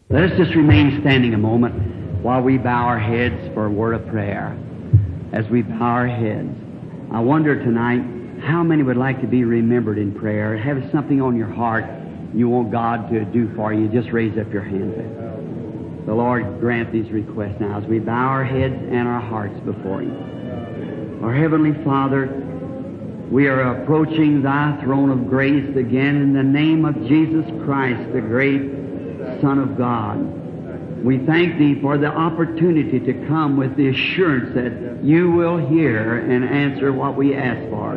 Let us just remain standing a moment while we bow our heads for a word of prayer. As we bow our heads, I wonder tonight how many would like to be remembered in prayer, have something on your heart you want God to do for you. Just raise up your hands. The Lord grant these requests now as we bow our heads and our hearts before you. Our Heavenly Father, we are approaching Thy throne of grace again in the name of Jesus Christ, the great Son of God. We thank Thee for the opportunity to come with the assurance that You will hear and answer what we ask for.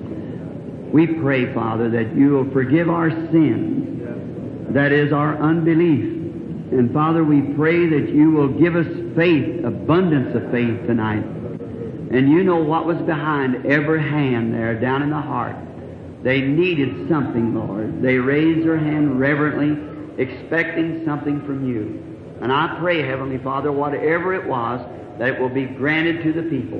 We pray, Father, that You will forgive our sins, that is our unbelief. And Father, we pray that You will give us faith, abundance of faith tonight. And You know what was behind every hand there down in the heart. They needed something, Lord. They raised their hand reverently, expecting something from You. And I pray, Heavenly Father, whatever it was, that it will be granted to the people.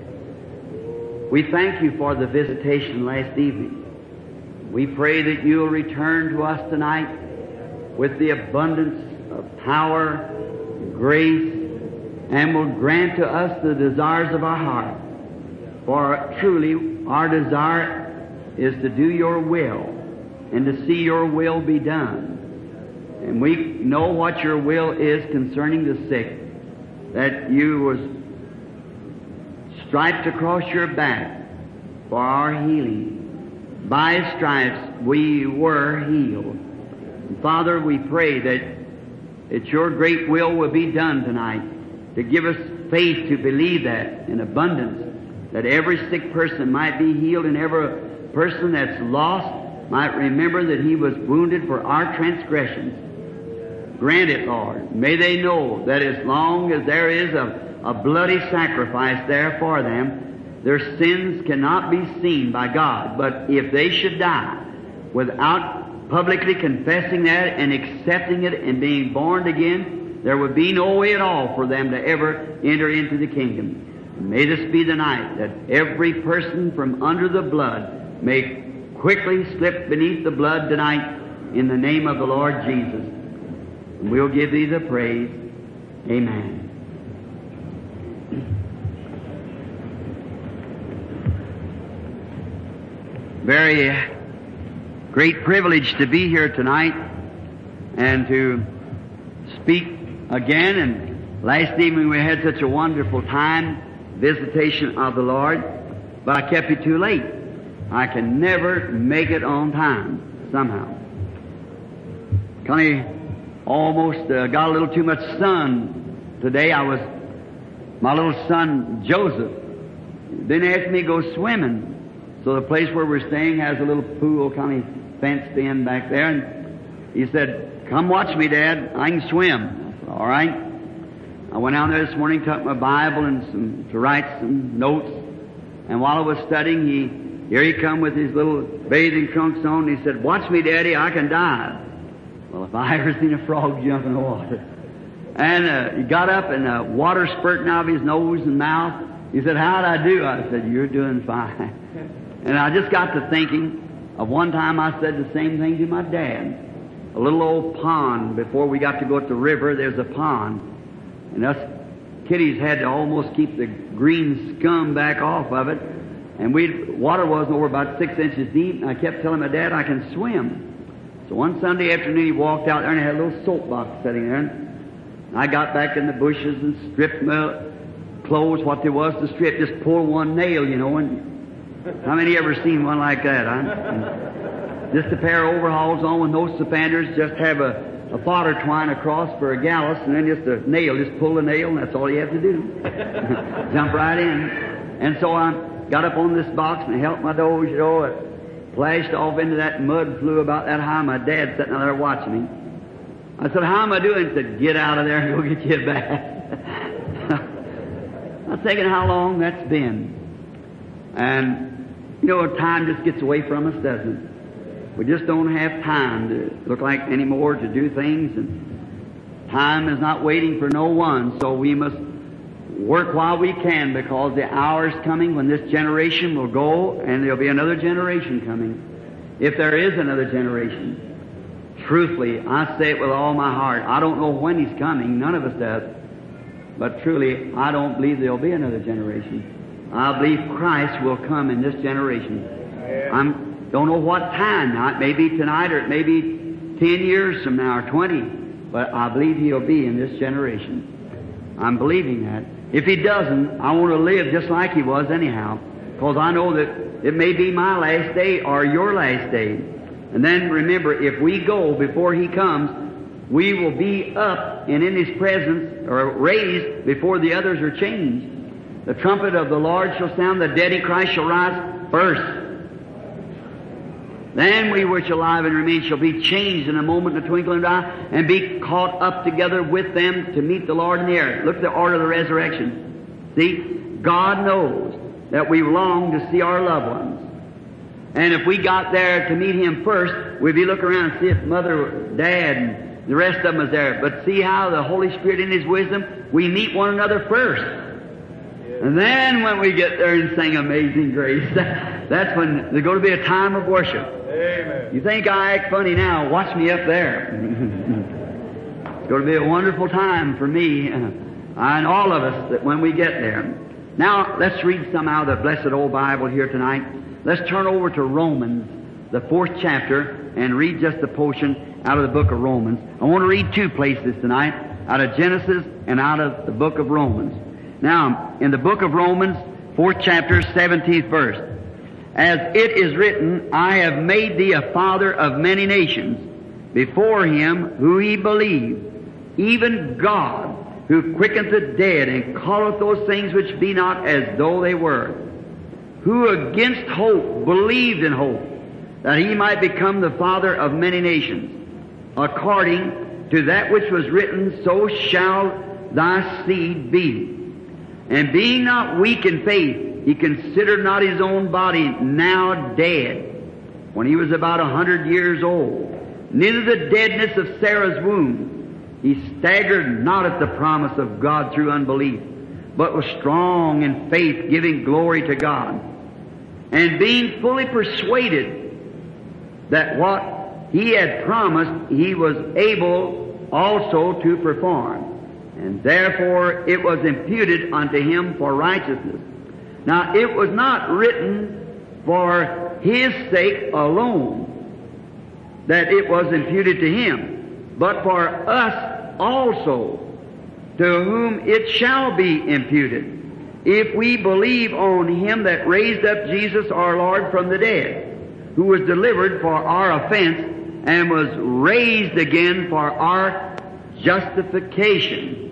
We thank You for the visitation last evening. We pray that You'll return to us tonight with the abundance of power, grace, and will grant to us the desires of our heart. For truly, our desire is to do Your will and to see Your will be done. And we know what Your will is concerning the sick, that You was striped across Your back for our healing. By His stripes we were healed. And Father, we pray that Your great will be done tonight, to give us faith to believe that in abundance, that every sick person might be healed and every person that's lost might remember that He was wounded for our transgressions. Grant it, Lord. May they know that as long as there is a bloody sacrifice there for them, their sins cannot be seen by God. But if they should die without publicly confessing that and accepting it and being born again, there would be no way at all for them to ever enter into the kingdom. And may this be the night that every person from under the blood may quickly slip beneath the blood tonight in the name of the Lord Jesus. And we'll give Thee the praise. Amen. Very great privilege to be here tonight and to speak again. And last evening we had such a wonderful time, visitation of the Lord, but I kept you too late. I can never make it on time, somehow. Connie almost got a little too much sun today. My little son Joseph didn't ask me to go swimming. So the place where we're staying has a little pool kind of fenced in back there. And he said, "Come watch me, Dad. I can swim." I said, "All right." I went out there this morning, took my Bible and to write some notes. And while I was studying, here he come with his little bathing trunks on. And he said, "Watch me, Daddy. I can dive." Well, if I ever seen a frog jump in the water. And he got up and water spurting out of his nose and mouth. He said, "How'd I do?" I said, "You're doing fine." And I just got to thinking of one time I said the same thing to my dad. A little old pond, before we got to go to the river, there's a pond. And us kiddies had to almost keep the green scum back off of it. And water wasn't over about 6 inches deep. And I kept telling my dad I can swim. So one Sunday afternoon he walked out there and had a little soapbox sitting there. And I got back in the bushes and stripped my clothes, what there was to strip, just pulled one nail, you know. And how many ever seen one like that, huh? And just a pair of overalls on with no suspenders, just have a fodder twine across for a gallus, and then just a nail, just pull the nail, and that's all you have to do. Jump right in. And so I got up on this box and helped my doze, you know. It flashed off into that mud, flew about that high. My dad sitting out there watching me. I said, "How am I doing?" He said, "Get out of there and go get you a bath." I was thinking how long that's been. And, you know, time just gets away from us, doesn't it? We just don't have time to look like anymore to do things, and time is not waiting for no one, so we must work while we can, because the hour is coming when this generation will go and there'll be another generation coming, if there is another generation. truthfully, I say it with all my heart. I don't know when He's coming. None of us does. But truly, I don't believe there'll be another generation. I believe Christ will come in this generation. I don't know what time now. It may be tonight or it may be 10 years from now or 20. But I believe He'll be in this generation. I'm believing that. If He doesn't, I want to live just like He was anyhow. Because I know that it may be my last day or your last day. And then remember, if we go before He comes, we will be up and in His presence, or raised before the others are changed. The trumpet of the Lord shall sound, the dead in Christ shall rise first. Then we which are alive and remain shall be changed in a moment, in a twinkling of an eye, and be caught up together with them to meet the Lord in the air. Look at the order of the resurrection. See, God knows that we long to see our loved ones. And if we got there to meet Him first, we'd be looking around and see if Mother, Dad, and the rest of them is there. But see how the Holy Spirit in His wisdom, we meet one another first. And then when we get there and sing Amazing Grace, that's when there's going to be a time of worship. Amen. You think I act funny now, watch me up there. It's going to be a wonderful time for me and all of us that when we get there. Now, let's read some out of the blessed old Bible here tonight. Let's turn over to Romans, the 4th chapter, and read just a portion out of the book of Romans. I want to read 2 places tonight, out of Genesis and out of the book of Romans. Now, in the book of Romans, 4th chapter, 17th verse, as it is written, I have made thee a father of many nations, before Him who He believed, even God, who quickeneth the dead, and calleth those things which be not as though they were, who against hope believed in hope, that He might become the father of many nations, according to that which was written, so shall thy seed be. And being not weak in faith, He considered not His own body now dead, when He was about 100 years old, neither the deadness of Sarah's womb. He staggered not at the promise of God through unbelief, but was strong in faith, giving glory to God, and being fully persuaded that what He had promised He was able also to perform. And therefore it was imputed unto Him for righteousness. Now it was not written for His sake alone that it was imputed to Him, but for us also, to whom it shall be imputed, if we believe on Him that raised up Jesus our Lord from the dead, who was delivered for our offense and was raised again for our justification.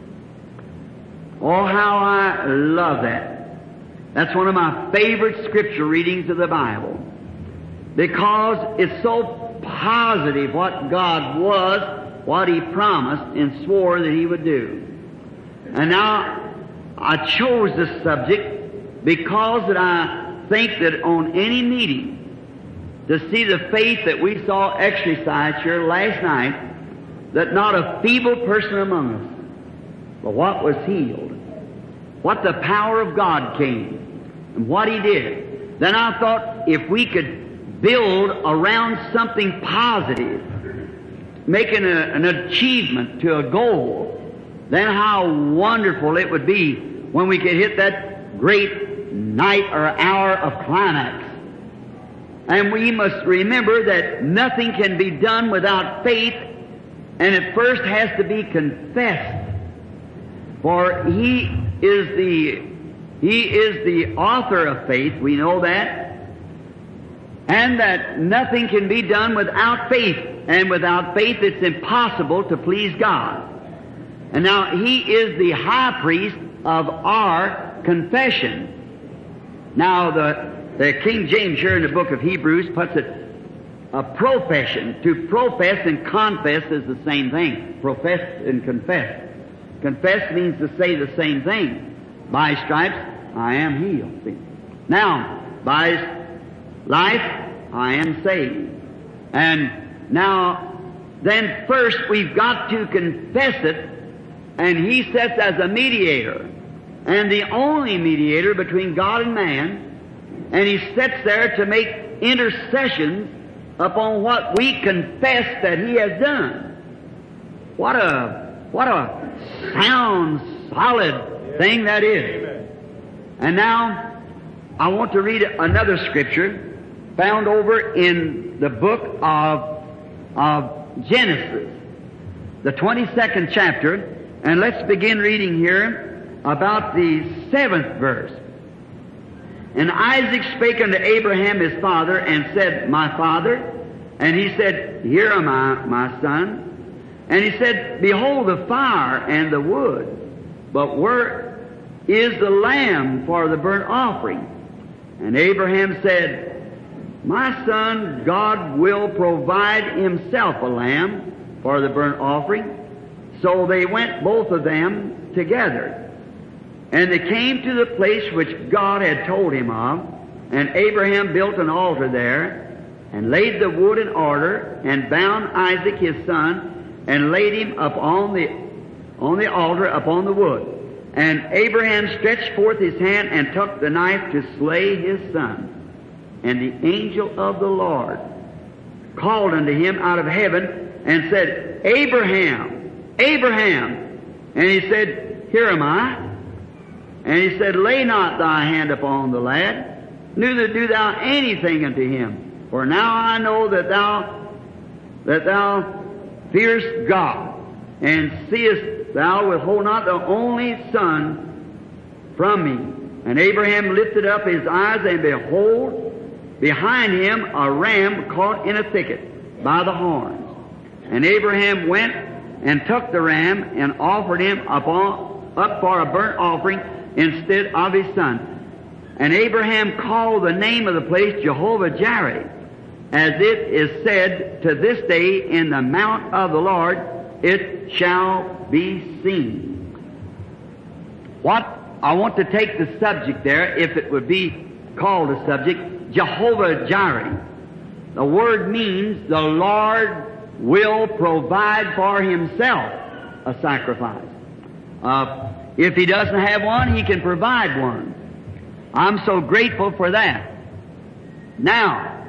Oh, how I love that. That's one of my favorite scripture readings of the Bible, because it's so positive what God was, what He promised and swore that He would do. And now I chose this subject because that I think that on any meeting, to see the faith that we saw exercised here last night, that not a feeble person among us, but what was healed, what the power of God came, and what He did. Then I thought if we could build around something positive, making an achievement to a goal, then how wonderful it would be when we could hit that great night or hour of climax. And we must remember that nothing can be done without faith, and it first has to be confessed. For He is the author of faith, we know that, and that nothing can be done without faith, and without faith it's impossible to please God. And now He is the high priest of our confession. Now the King James here in the book of Hebrews puts it, a profession. To profess and confess is the same thing. Profess and confess. Confess means to say the same thing. By His stripes I am healed. See? Now, by His life I am saved. And now, then first we've got to confess it, and He sits as a mediator, and the only mediator between God and man, and He sits there to make intercessions upon what we confess that He has done. What a sound, solid thing that is. And now, I want to read another scripture found over in the book of Genesis, the 22nd chapter, and let's begin reading here about the 7th verse. And Isaac spake unto Abraham his father, and said, My father. And he said, Here am I, my son. And he said, Behold the fire and the wood, but where is the lamb for the burnt offering? And Abraham said, My son, God will provide Himself a lamb for the burnt offering. So they went both of them together. And they came to the place which God had told him of, and Abraham built an altar there, and laid the wood in order, and bound Isaac his son, and laid him on the altar upon the wood. And Abraham stretched forth his hand, and took the knife to slay his son. And the angel of the Lord called unto him out of heaven, and said, Abraham, Abraham. And he said, Here am I. And he said, Lay not thy hand upon the lad, neither do thou anything unto him. For now I know that thou fearest God, and seest thou withhold not the only son from me. And Abraham lifted up his eyes, and behold, behind him a ram caught in a thicket by the horns. And Abraham went and took the ram, and offered him up for a burnt offering instead of his son. And Abraham called the name of the place Jehovah-Jireh, as it is said to this day, In the mount of the Lord it shall be seen. What I want to take the subject there, if it would be called a subject, Jehovah-Jireh. The word means the Lord will provide for Himself a sacrifice. If He doesn't have one, He can provide one. I'm so grateful for that. Now,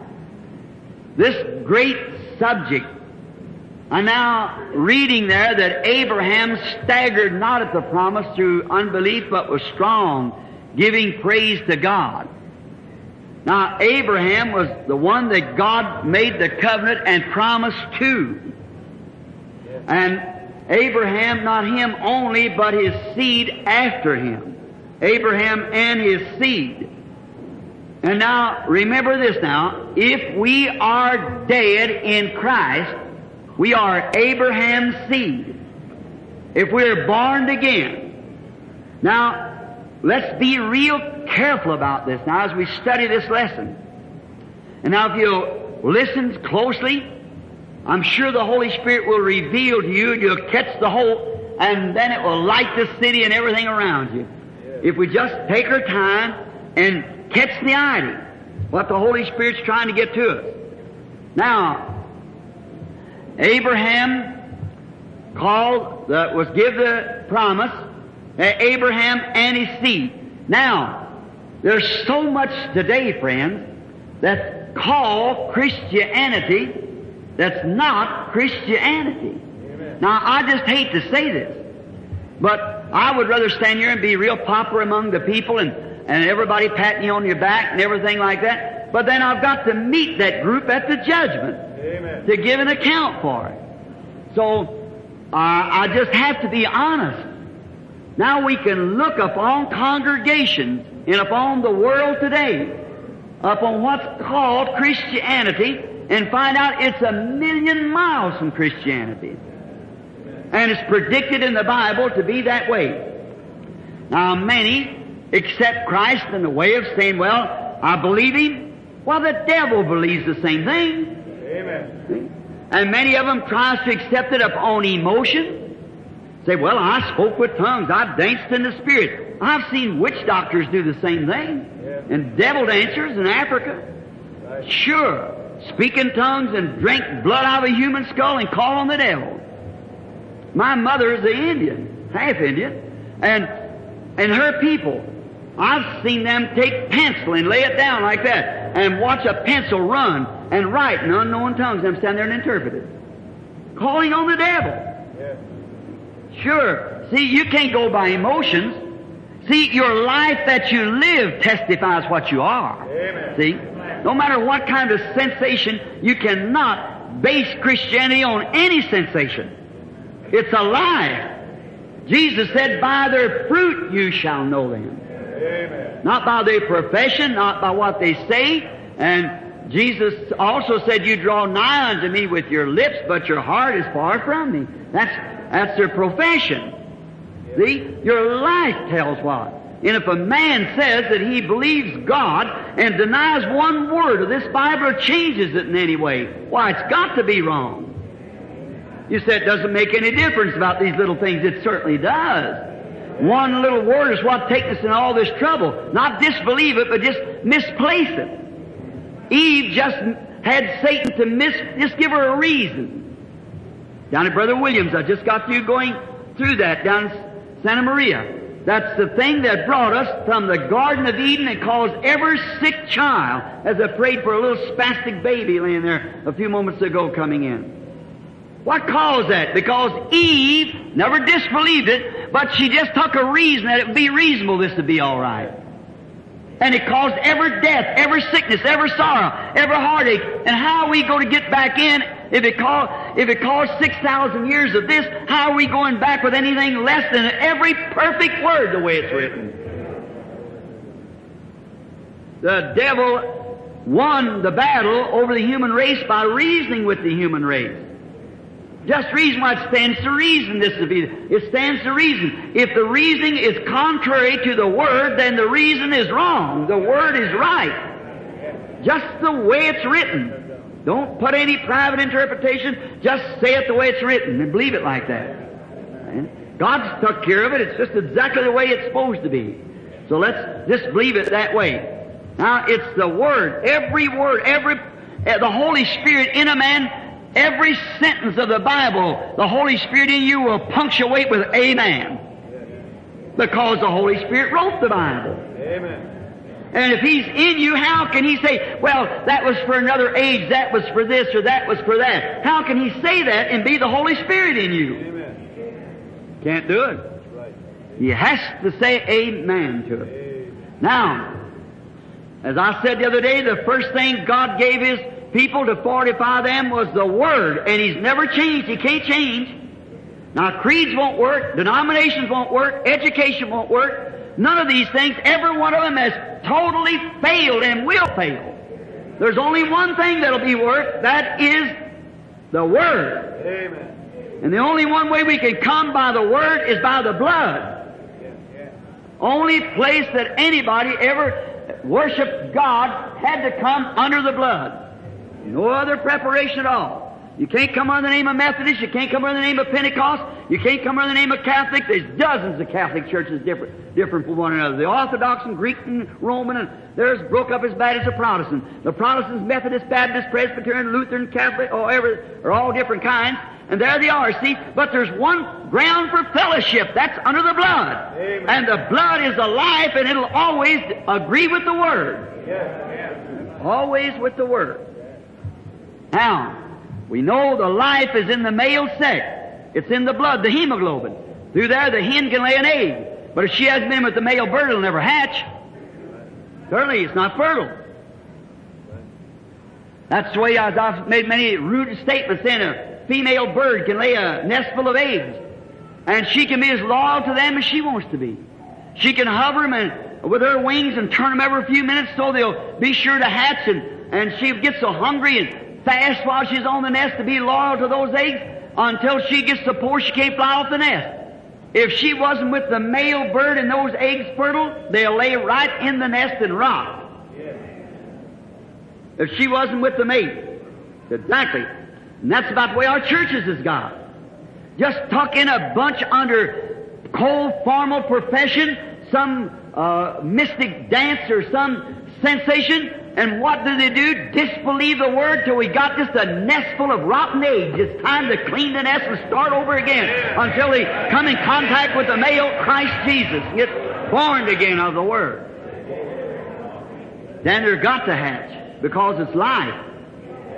this great subject, I'm now reading there that Abraham staggered not at the promise through unbelief, but was strong, giving praise to God. Now, Abraham was the one that God made the covenant and promised to. And Abraham, not him only, but his seed after him. Abraham and his seed. And now, remember this now, if we are dead in Christ, we are Abraham's seed. If we're born again. Now, let's be real careful about this now as we study this lesson. And now if you'll listen closely, I'm sure the Holy Spirit will reveal to you, and you'll catch the whole, and then it will light the city and everything around you. If we just take our time and catch the idea, what the Holy Spirit's trying to get to us. Now, Abraham was given the promise, Abraham and his seed. Now, there's so much today, friends, that's called Christianity that's not Christianity. Amen. Now, I just hate to say this, but I would rather stand here and be real popular among the people and everybody patting you on your back and everything like that. But then I've got to meet that group at the judgment. Amen. To give an account for it. So, I just have to be honest. Now we can look upon congregations and upon the world today, upon what's called Christianity, and find out it's 1,000,000 miles from Christianity. And it's predicted in the Bible to be that way. Now many accept Christ in the way of saying, well, I believe Him. Well, the devil believes the same thing. Amen. And many of them tries to accept it upon emotion. Say, well, I spoke with tongues. I danced in the Spirit. I've seen witch doctors do the same thing. Yeah. And devil dancers in Africa. Right. Sure. Speak in tongues and drink blood out of a human skull and call on the devil. My mother is an Indian, half Indian, and her people, I've seen them take pencil and lay it down like that and watch a pencil run and write in unknown tongues. I'm standing there and interpret it. Calling on the devil. Sure. See, you can't go by emotions. See, your life that you live testifies what you are. Amen. See? No matter what kind of sensation, you cannot base Christianity on any sensation. It's a lie. Jesus said, by their fruit you shall know them. Amen. Not by their profession, not by what they say. And Jesus also said, you draw nigh unto me with your lips, but your heart is far from me. That's their profession. See? Your life tells what? And if a man says that he believes God and denies one word of this Bible or changes it in any way, why, it's got to be wrong. You say it doesn't make any difference about these little things. It certainly does. One little word is what takes us in all this trouble. Not disbelieve it, but just misplace it. Eve just had Satan to just give her a reason. Down at Brother Williams, I just got through going through that down in Santa Maria. That's the thing that brought us from the Garden of Eden and caused every sick child, as I prayed for a little spastic baby laying there a few moments ago coming in. What caused that? Because Eve never disbelieved it, but she just took a reason that it would be reasonable this to be all right. And it caused every death, every sickness, every sorrow, every heartache. And how are we going to get back in if it caused 6,000 years of this? How are we going back with anything less than every perfect word the way it's written? The devil won the battle over the human race by reasoning with the human race. Just reason why it stands to reason this to be. It stands to reason. If the reasoning is contrary to the Word, then the reason is wrong. The Word is right. Just the way it's written. Don't put any private interpretation. Just say it the way it's written and believe it like that. God's took care of it. It's just exactly the way it's supposed to be. So let's just believe it that way. Now, it's the Word. Every word, the Holy Spirit in a man. Every sentence of the Bible, the Holy Spirit in you will punctuate with amen. Because the Holy Spirit wrote the Bible. Amen. And if He's in you, how can He say, well, that was for another age, that was for this, or that was for that? How can He say that and be the Holy Spirit in you? Amen. Can't do it. That's right. He has to say amen to it. Amen. Now, as I said the other day, the first thing God gave His people to fortify them was the Word, and He's never changed. He can't change. Now, creeds won't work, denominations won't work, education won't work. None of these things, every one of them has totally failed and will fail. There's only one thing that'll be worked, that is the Word. Amen. And the only one way we can come by the Word is by the blood. Only place that anybody ever worshiped God had to come under the blood. No other preparation at all. You can't come under the name of Methodist. You can't come under the name of Pentecost. You can't come under the name of Catholic. There's dozens of Catholic churches different from one another. The Orthodox and Greek and Roman, and there's broke up as bad as the Protestant. The Protestants, Methodist, Baptist, Presbyterian, Lutheran, Catholic, are all different kinds. And there they are, see. But there's one ground for fellowship. That's under the blood. Amen. And the blood is the life, and it'll always agree with the Word. Yes. Always with the Word. Now, we know the life is in the male sex. It's in the blood, the hemoglobin. Through there, the hen can lay an egg. But if she hasn't been with the male bird, it'll never hatch. Certainly, it's not fertile. That's the way I've made many rude statements in. A female bird can lay a nest full of eggs. And she can be as loyal to them as she wants to be. She can hover them with her wings and turn them every few minutes so they'll be sure to hatch. And she gets so hungry and fast while she's on the nest to be loyal to those eggs until she gets so poor she can't fly off the nest. If she wasn't with the male bird and those eggs fertile, they'll lay right in the nest and rot. If she wasn't with the mate. Exactly. And that's about the way our churches has got. Just tuck in a bunch under cold formal profession, some mystic dance or some sensation. And what do? Disbelieve the Word till we got just a nest full of rotten eggs. It's time to clean the nest and start over again until they come in contact with the male Christ Jesus and get born again of the Word. Then they're got to hatch because it's life.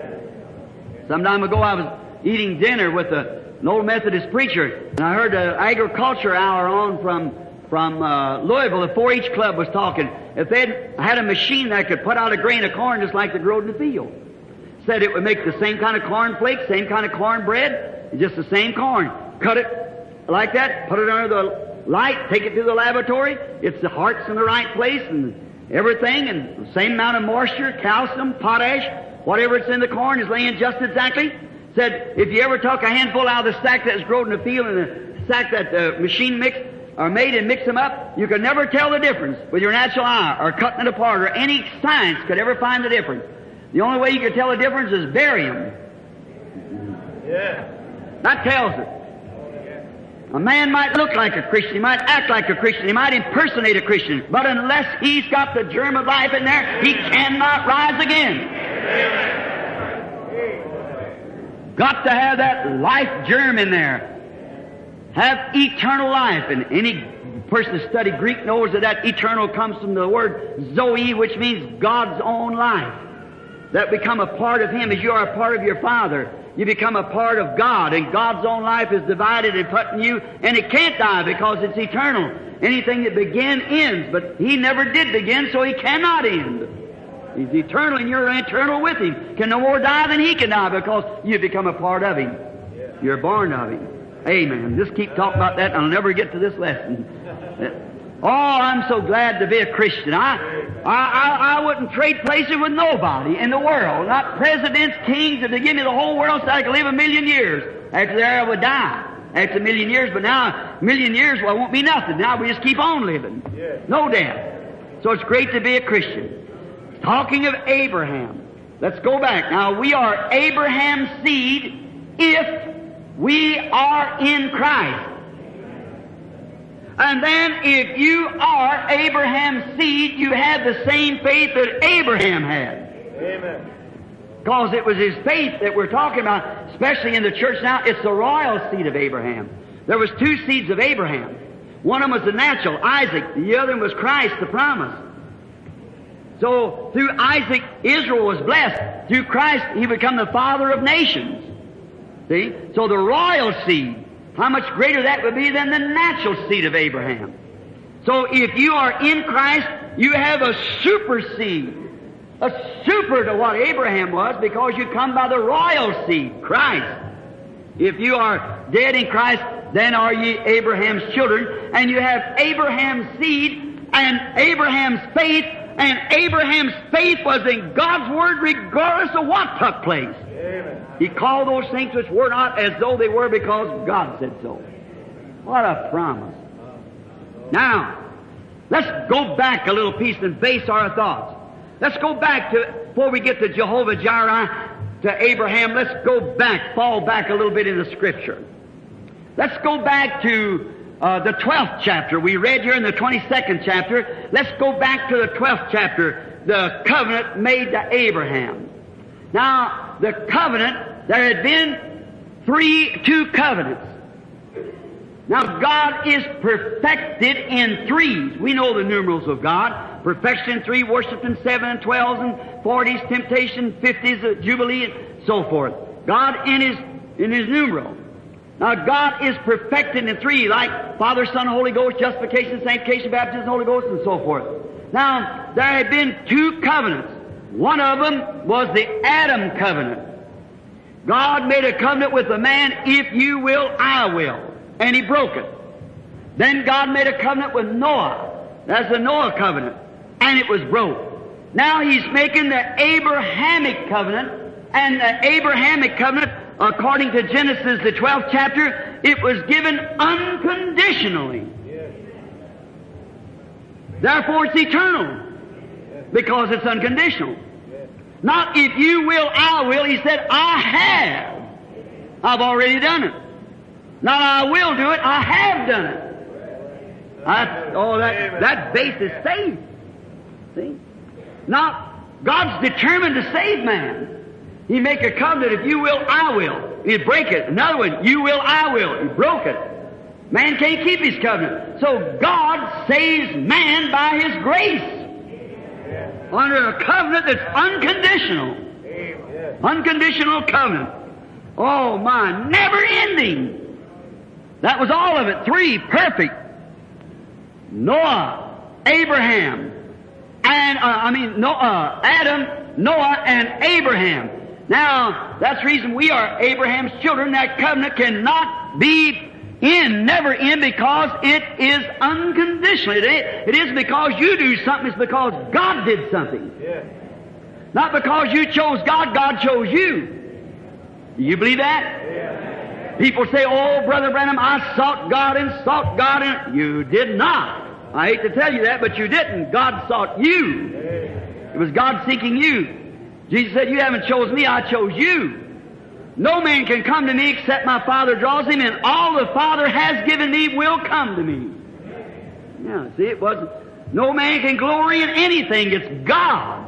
Some time ago I was eating dinner with an old Methodist preacher, and I heard an agriculture hour on from Louisville. The 4-H club was talking. If they had a machine that could put out a grain of corn just like they growed in the field, said it would make the same kind of corn flakes, same kind of cornbread, just the same corn. Cut it like that, put it under the light, take it to the laboratory. It's the heart's in the right place and everything, and the same amount of moisture, calcium, potash, whatever it's in the corn is laying just exactly. Said if you ever took a handful out of the sack that was grown in the field and the sack that the machine mixed or made and mix them up, you could never tell the difference with your natural eye or cutting it apart, or any science could ever find the difference. The only way you could tell the difference is bury them. Yeah. That tells it. A man might look like a Christian, he might act like a Christian, he might impersonate a Christian, but unless he's got the germ of life in there, he cannot rise again. Got to have that life germ in there. Have eternal life. And any person that studied Greek knows that eternal comes from the word Zoe, which means God's own life. That become a part of Him as you are a part of your Father. You become a part of God, and God's own life is divided and put in you, and it can't die because it's eternal. Anything that begins ends, but He never did begin, so He cannot end. He's eternal, and you're eternal with Him. Can no more die than He can die because you become a part of Him. You're born of Him. Amen. Just keep talking about that, and I'll never get to this lesson. Oh, I'm so glad to be a Christian. I wouldn't trade places with nobody in the world. Not presidents, kings, if they give me the whole world so I could live 1,000,000 years. After there I would die. After 1,000,000 years, but now 1,000,000 years, well, it won't be nothing. Now we just keep on living. No death. So it's great to be a Christian. Talking of Abraham, let's go back. Now we are Abraham's seed if we are in Christ. And then if you are Abraham's seed, you have the same faith that Abraham had. Amen. Because it was his faith that we're talking about, especially in the church now. It's the royal seed of Abraham. There was 2 seeds of Abraham. One of them was the natural, Isaac. The other one was Christ, the promise. So through Isaac, Israel was blessed. Through Christ, he became the father of nations. See? So the royal seed, how much greater that would be than the natural seed of Abraham. So if you are in Christ, you have a super seed. A super to what Abraham was, because you come by the royal seed, Christ. If you are dead in Christ, then are ye Abraham's children, and you have Abraham's seed and Abraham's faith, and Abraham's faith was in God's Word regardless of what took place. Amen. He called those things which were not as though they were because God said so. What a promise. Now, let's go back a little piece and base our thoughts. Let's go back to, before we get to Jehovah Jireh, to Abraham, let's go back, fall back a little bit in the Scripture. Let's go back to the 12th chapter. We read here in the 22nd chapter. Let's go back to the 12th chapter, the covenant made to Abraham. Now, the covenant, there had been 2 covenants. Now, God is perfected in 3s. We know the numerals of God. Perfection in 3, worship in 7 and 12s and 40s, temptation, 50s, jubilee, and so forth. God in His numeral. Now, God is perfected in 3, like Father, Son, Holy Ghost, justification, sanctification, baptism, Holy Ghost, and so forth. Now, there had been 2 covenants. One of them was the Adam covenant. God made a covenant with the man, if you will, I will. And he broke it. Then God made a covenant with Noah. That's the Noah covenant. And it was broke. Now He's making the Abrahamic covenant. And the Abrahamic covenant, according to Genesis, the 12th chapter, it was given unconditionally. Therefore it's eternal. Because it's unconditional. Not if you will, I will. He said, I have. I've already done it. Not I will do it, I have done it. That base is saved. See? Now, God's determined to save man. He make a covenant, if you will, I will. He'd break it. Another one, you will, I will. He broke it. Man can't keep his covenant. So God saves man by His grace. Under a covenant that's unconditional. Unconditional covenant. Oh my, never ending. That was all of it. 3, perfect. Noah, Abraham, and Adam, Noah, and Abraham. Now, that's the reason we are Abraham's children. That covenant cannot be never end, because it is unconditional. It isn't because you do something, it's because God did something. Yeah. Not because you chose God, God chose you. Do you believe that? Yeah. People say, oh, Brother Branham, I sought God and you did not. I hate to tell you that, but you didn't. God sought you. It was God seeking you. Jesus said, you haven't chosen me, I chose you. No man can come to me except my Father draws him, and all the Father has given me will come to me. Now, see, it wasn't. No man can glory in anything. It's God.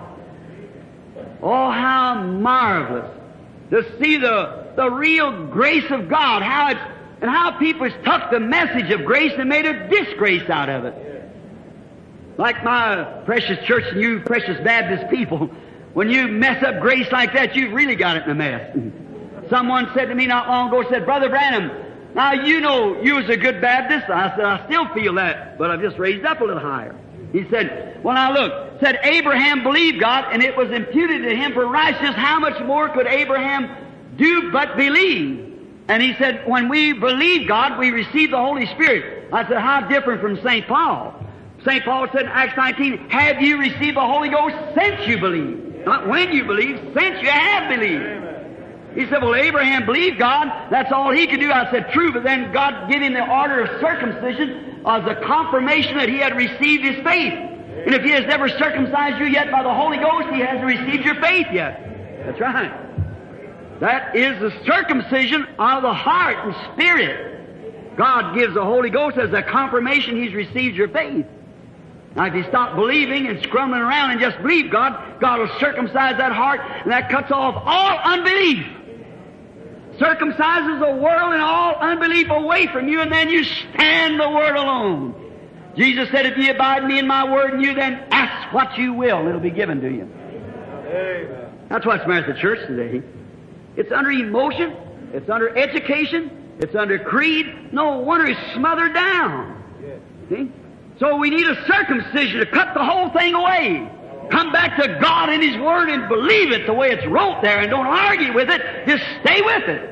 Oh, how marvelous to see the real grace of God, how people took the message of grace and made a disgrace out of it. Like my precious church and you precious Baptist people, when you mess up grace like that, you've really got it in a mess. Someone said to me not long ago, said, Brother Branham, now you know you was a good Baptist. I said, I still feel that, but I've just raised up a little higher. He said, well now look, said Abraham believed God, and it was imputed to him for righteousness. How much more could Abraham do but believe? And he said, when we believe God, we receive the Holy Spirit. I said, how different from St. Paul? St. Paul said in Acts 19, have you received the Holy Ghost since you believe? Not when you believe, since you have believed. He said, well, Abraham believed God. That's all he could do. I said, true, but then God gave him the order of circumcision as a confirmation that he had received his faith. And if he has never circumcised you yet by the Holy Ghost, he hasn't received your faith yet. That's right. That is the circumcision of the heart and spirit. God gives the Holy Ghost as a confirmation he's received your faith. Now, if you stop believing and scrambling around and just believe God, God will circumcise that heart, and that cuts off all unbelief. Circumcises the world and all unbelief away from you, and then you stand the Word alone. Jesus said, if you abide in me and my Word in you, then ask what you will, and it'll be given to you. Amen. That's what's the matter with the church today. It's under emotion, it's under education, it's under creed. No wonder it's smothered down. See? So we need a circumcision to cut the whole thing away. Come back to God and His Word and believe it the way it's wrote there, and don't argue with it. Just stay with it.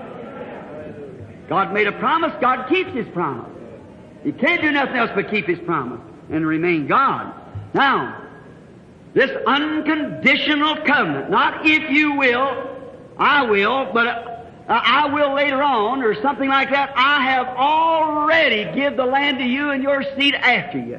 God made a promise. God keeps His promise. He can't do nothing else but keep His promise and remain God. Now, this unconditional covenant, not if you will, I will, but I will later on, or something like that. I have already give the land to you and your seed after you.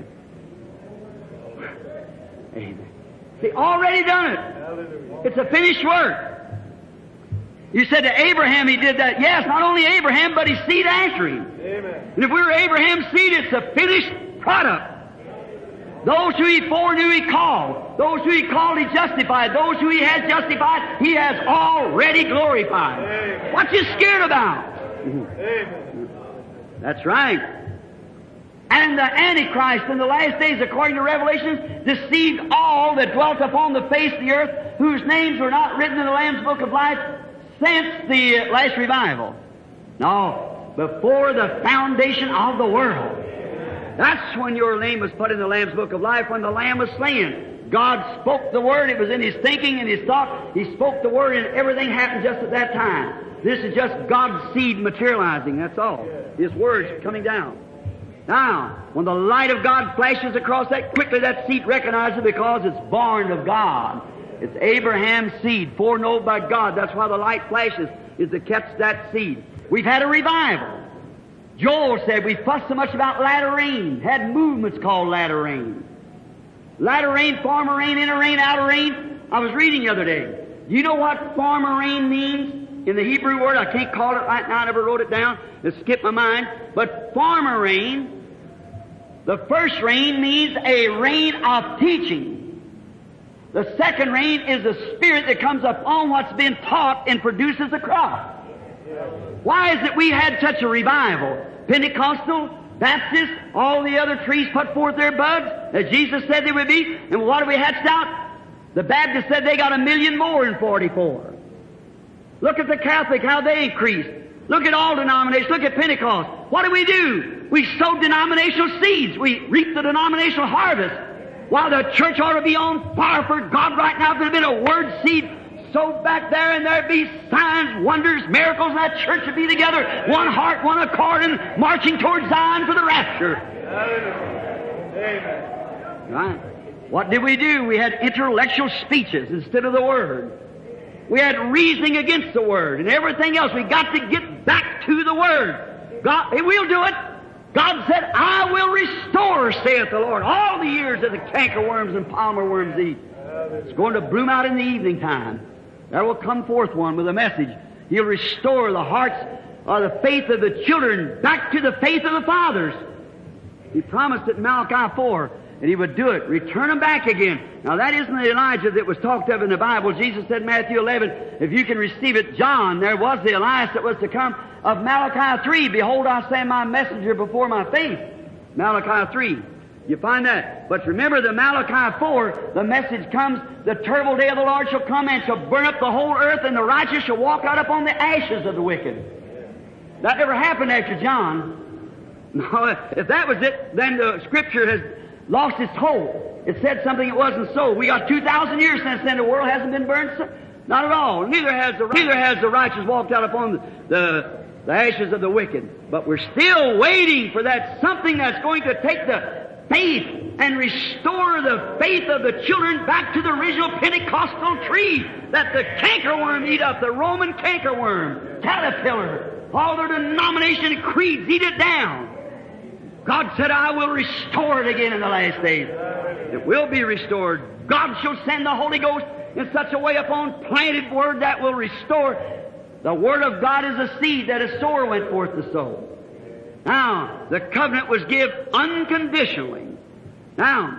Amen. See, already done it. It's a finished work. You said to Abraham he did that. Yes, not only Abraham, but his seed after him. Amen. And if we were Abraham's seed, it's a finished product. Those who He foreknew He called. Those who He called He justified. Those who He has justified, He has already glorified. Amen. What you scared about? Amen. That's right. And the Antichrist in the last days, according to Revelation, deceived all that dwelt upon the face of the earth, whose names were not written in the Lamb's Book of Life since the last revival. No, before the foundation of the world. That's when your name was put in the Lamb's Book of Life, when the Lamb was slain. God spoke the Word. It was in His thinking and His thought. He spoke the Word, and everything happened just at that time. This is just God's seed materializing, that's all. His Word's coming down. Now, when the light of God flashes across that, quickly that seed recognizes it because it's born of God. It's Abraham's seed, foreknown by God. That's why the light flashes, is to catch that seed. We've had a revival. Joel said we fussed so much about latter rain, had movements called latter rain. Latter rain, former rain, inner rain, outer rain. I was reading the other day. Do you know what former rain means in the Hebrew word? I can't call it right now. I never wrote it down. It skipped my mind. But former rain, the first rain means a rain of teaching. The second rain is the Spirit that comes upon what's been taught and produces a crop. Why is it we had such a revival? Pentecostal, Baptist, all the other trees put forth their buds, as Jesus said they would be. And what have we hatched out? The Baptists said they got 1 million more in 44. Look at the Catholic, how they increased. Look at all denominations. Look at Pentecost. What do? We sow denominational seeds. We reap the denominational harvest. While the church ought to be on fire for God right now, if there had been a word seed sowed back there, and there'd be signs, wonders, miracles, and that church would be together, one heart, one accord, and marching towards Zion for the rapture. Amen. Right. What did we do? We had intellectual speeches instead of the Word. We had reasoning against the Word and everything else. We got to get back to the Word. God, we'll do it. God said, I will restore, saith the Lord, all the years that the cankerworms and palmer worms eat. It's going to bloom out in the evening time. There will come forth one with a message. He'll restore the hearts or the faith of the children back to the faith of the fathers. He promised it in Malachi 4. And He would do it, return them back again. Now that isn't the Elijah that was talked of in the Bible. Jesus said in Matthew 11, if you can receive it, John, there was the Elias that was to come. Of Malachi 3, behold, I send my messenger before my face. Malachi 3. You find that. But remember the Malachi 4, the message comes, the terrible day of the Lord shall come and shall burn up the whole earth, and the righteous shall walk out upon the ashes of the wicked. That never happened after John. No, if that was it, then the Scripture has lost its hold. It said something it wasn't so. We got 2,000 years since then. The world hasn't been burned. Not at all. Neither has the righteous walked out upon the ashes of the wicked. But we're still waiting for that something that's going to take the faith and restore the faith of the children back to the original Pentecostal tree that the cankerworm eat up, the Roman cankerworm, caterpillar, all their denomination and creeds eat it down. God said, I will restore it again in the last days. It will be restored. God shall send the Holy Ghost in such a way upon planted word that will restore. The Word of God is a seed that a sower went forth to sow. Now, the covenant was given unconditionally. Now,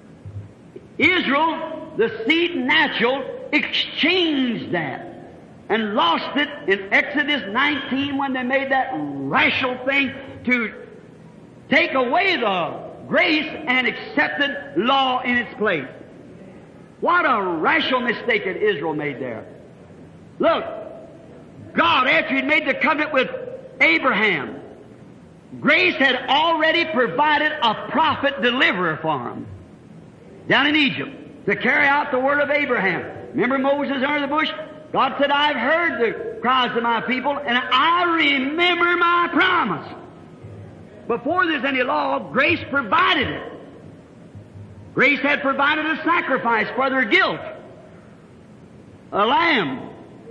Israel, the seed natural, exchanged that and lost it in Exodus 19 when they made that rational thing to take away the grace and accepted law in its place. What a rational mistake that Israel made there. Look, God, after He'd made the covenant with Abraham, grace had already provided a prophet deliverer for him down in Egypt to carry out the word of Abraham. Remember Moses under the bush? God said, I've heard the cries of my people, and I remember my promise. Before there's any law, grace provided it. Grace had provided a sacrifice for their guilt, a lamb.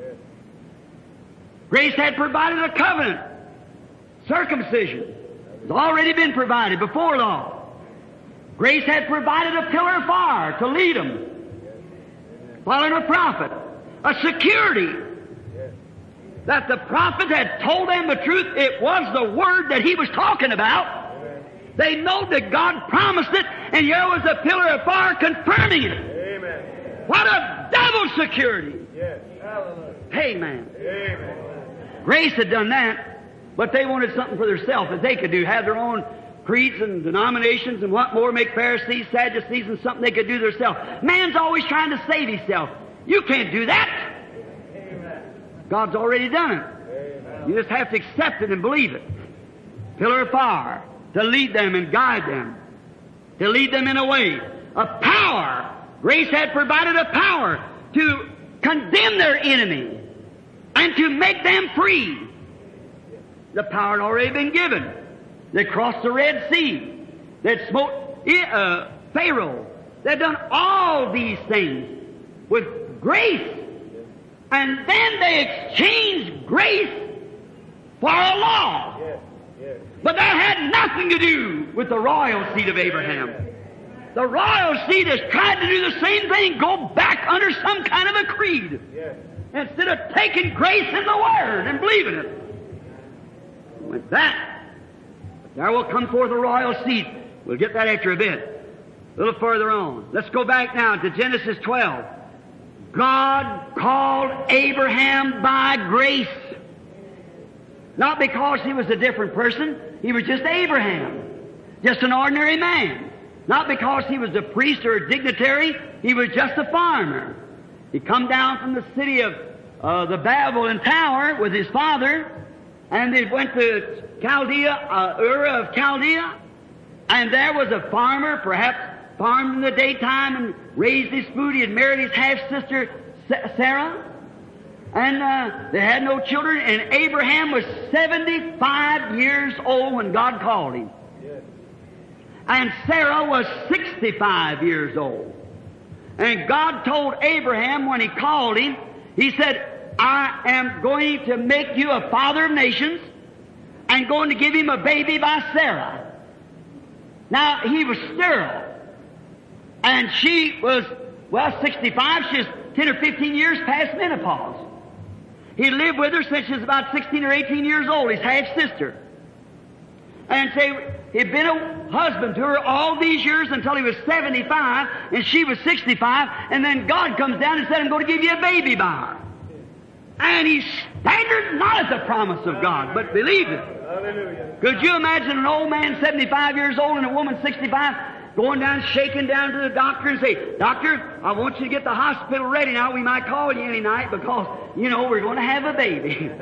Grace had provided a covenant, circumcision. It's already been provided before law. Grace had provided a pillar of fire to lead them, following a prophet, a security that the prophet had told them the truth. It was the word that he was talking about. They know that God promised it, and here was a pillar of fire confirming it. Amen. What a double security! Yes. Amen. Amen. Grace had done that, but they wanted something for themselves that they could do, have their own creeds and denominations and what more, make Pharisees, Sadducees, and something they could do themselves. Man's always trying to save himself. You can't do that. Amen. God's already done it. Amen. You just have to accept it and believe it. Pillar of fire to lead them and guide them, to lead them in a way. A power. Grace had provided a power to condemn their enemy and to make them free. The power had already been given. They crossed the Red Sea. They'd smote Pharaoh. They'd done all these things with grace. And then they exchanged grace for a law. But that had nothing to do with the royal seed of Abraham. The royal seed has tried to do the same thing, go back under some kind of a creed. Instead of taking grace in the Word and believing it. With that, there will come forth a royal seed. We'll get that after a bit. A little further on. Let's go back now to Genesis 12. God called Abraham by grace. Not because he was a different person. He was just Abraham. Just an ordinary man. Not because he was a priest or a dignitary. He was just a farmer. He come down from the city of the Babylon Tower with his father, and they went to Chaldea, Ur of Chaldea, and there was a farmer, perhaps farmed in the daytime and raised his food. He had married his half-sister Sarah, and they had no children, and Abraham was 75 years old when God called him. And Sarah was 65 years old. And God told Abraham when he called him, He said, I am going to make you a father of nations and going to give him a baby by Sarah. Now, he was sterile. And she was, 65. She was 10 or 15 years past menopause. He lived with her since she was about 16 or 18 years old, his half-sister. And say, he'd been a husband to her all these years until he was 75, and she was 65, and then God comes down and said, I'm going to give you a baby by her. And he staggered not at the promise of God, but believed it. Hallelujah. Could you imagine an old man 75 years old and a woman 65 going down, shaking down to the doctor and say, Doctor, I want you to get the hospital ready now. We might call you any night because, we're going to have a baby.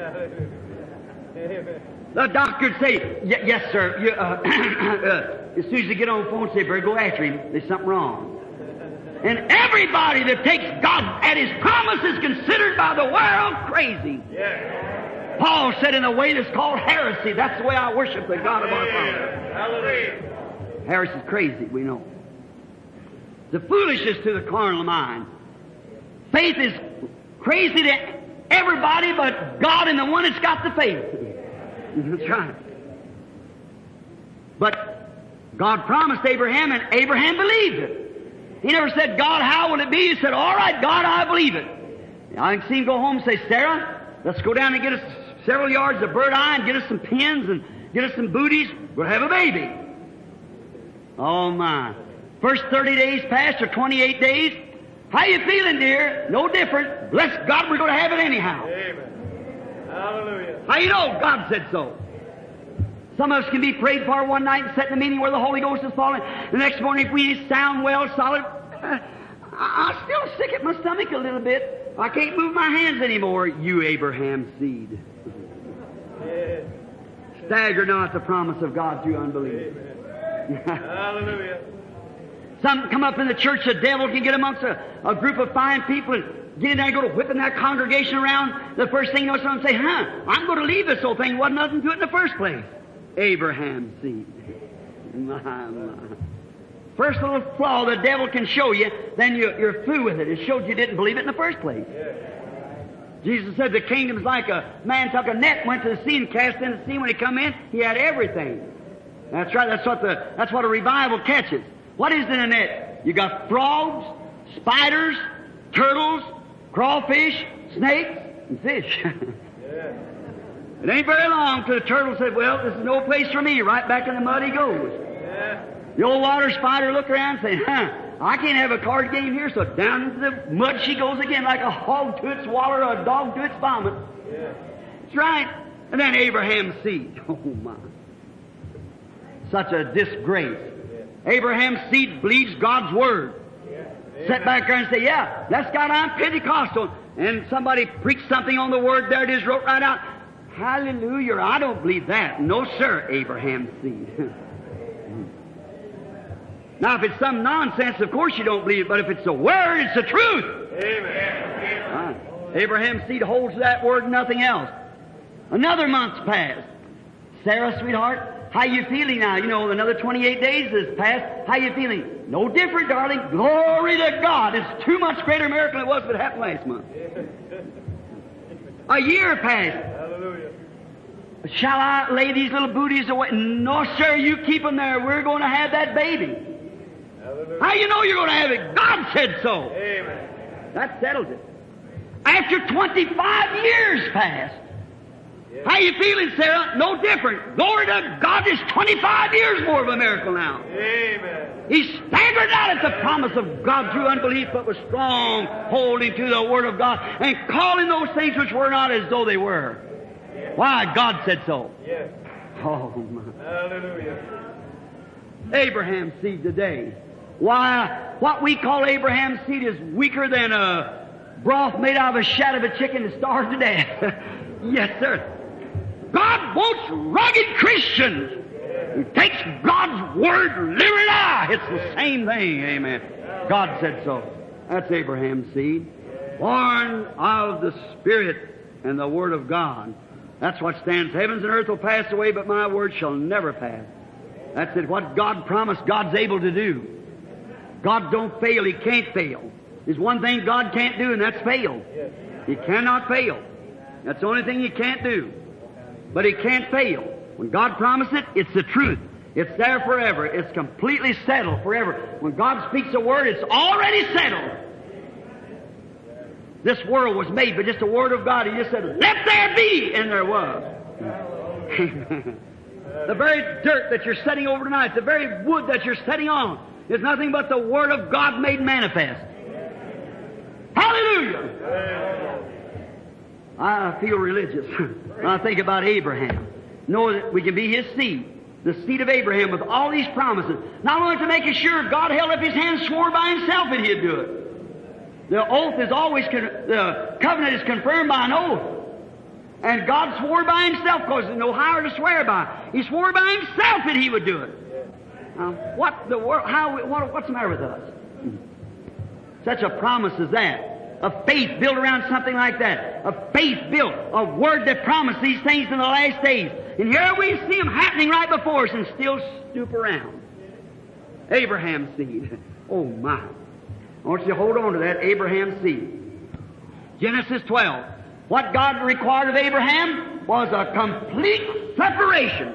The doctor would say, yes, sir. As soon as you get on the phone, say, better go after him. There's something wrong. And everybody that takes God at His promise is considered by the world crazy. Yeah. Paul said in a way that's called heresy. That's the way I worship the God of our Father. Hallelujah. Heresy is crazy, we know. The foolishness to the carnal mind. Faith is crazy to everybody but God and the one that's got the faith. That's right. But God promised Abraham, and Abraham believed it. He never said, God, how will it be? He said, all right, God, I believe it. I can see him go home and say, Sarah, let's go down and get us several yards of bird eye and get us some pins and get us some booties. We'll have a baby. Oh, my. First 30 days passed, or 28 days. How you feeling, dear? No different. Bless God, we're going to have it anyhow. Amen. Hallelujah. How you know? God said so. Some of us can be prayed for one night and sit in a meeting where the Holy Ghost is falling. The next morning, if we sound well, solid, I'm still sick at my stomach a little bit. I can't move my hands anymore. You Abraham's seed. Yeah. Stagger not at the promise of God through unbelief. Hallelujah. Some come up in the church, the devil can get amongst a group of fine people and get in there and go to whipping that congregation around. The first thing you know, someone say, I'm going to leave this whole thing. Wasn't nothing to it in the first place. Abraham's seed. My. First little flaw the devil can show you, then you're through with it. It showed you didn't believe it in the first place. Yeah. Jesus said the kingdom's like a man took a net, went to the sea and cast in the sea. When he come in, he had everything. That's right. That's what a revival catches. What is in a net? You got frogs, spiders, turtles, crawfish, snakes, and fish. Yeah. It ain't very long till the turtle said, well, this is no place for me. Right back in the mud he goes. Yeah. The old water spider looked around and said, I can't have a card game here. So down into the mud she goes again like a hog to its water or a dog to its vomit. Yeah. That's right. And then Abraham's seed. Oh, my. Such a disgrace. Yeah. Abraham's seed believes God's Word. Yeah. Sit back there and say, yeah, that's God, I'm Pentecostal. And somebody preached something on the Word. There it is, wrote right out. Hallelujah. I don't believe that. No, sir, Abraham's seed. Now, if it's some nonsense, of course you don't believe it, but if it's the Word, it's the truth. Amen. Right. Abraham's seed holds that Word, nothing else. Another month's passed. Sarah, sweetheart, how you feeling now? Another 28 days has passed. How you feeling? No different, darling. Glory to God. It's too much greater miracle than it was if it happened last month. A year passed. Hallelujah. Shall I lay these little booties away? No, sir, you keep them there. We're going to have that baby. Hallelujah. How you know you're going to have it? God said so. Amen. That settles it. After 25 years passed. Yeah. How you feeling, Sarah? No different. Glory to God, there's 25 years more of a miracle now. Amen. He staggered out at the promise of God through unbelief, but was strong, holding to the Word of God, and calling those things which were not as though they were. Yeah. Why? God said so. Yes. Oh, my. Hallelujah. Abraham's seed today. Why, what we call Abraham's seed is weaker than a broth made out of a shat of a chicken and starved to death. Yes, sir. God wants rugged Christians who takes God's Word literally. It's the same thing, amen. God said so. That's Abraham's seed. Born of the Spirit and the Word of God. That's what stands. Heavens and earth will pass away, but my word shall never pass. That's it. What God promised, God's able to do. God don't fail. He can't fail. There's one thing God can't do, and that's fail. He cannot fail. That's the only thing He can't do. But He can't fail. When God promised it, it's the truth. It's there forever. It's completely settled forever. When God speaks a word, it's already settled. This world was made by just a word of God. He just said, "Let there be," and there was. The very dirt that you're sitting over tonight, the very wood that you're sitting on, is nothing but the Word of God made manifest. Hallelujah! I feel religious when I think about Abraham. Know that we can be his seed, the seed of Abraham, with all these promises. Not only to make us sure, God held up His hand, swore by Himself that He'd do it. The oath is always, the covenant is confirmed by an oath. And God swore by Himself, because there's no higher to swear by. He swore by Himself that He would do it. Now, what the world, what's the matter with us? Such a promise as that. A faith built around something like that. A faith built, a word that promised these things in the last days. And here we see them happening right before us and still stoop around. Abraham's seed. Oh my. I want you to hold on to that, Abraham's seed. Genesis 12. What God required of Abraham was a complete separation.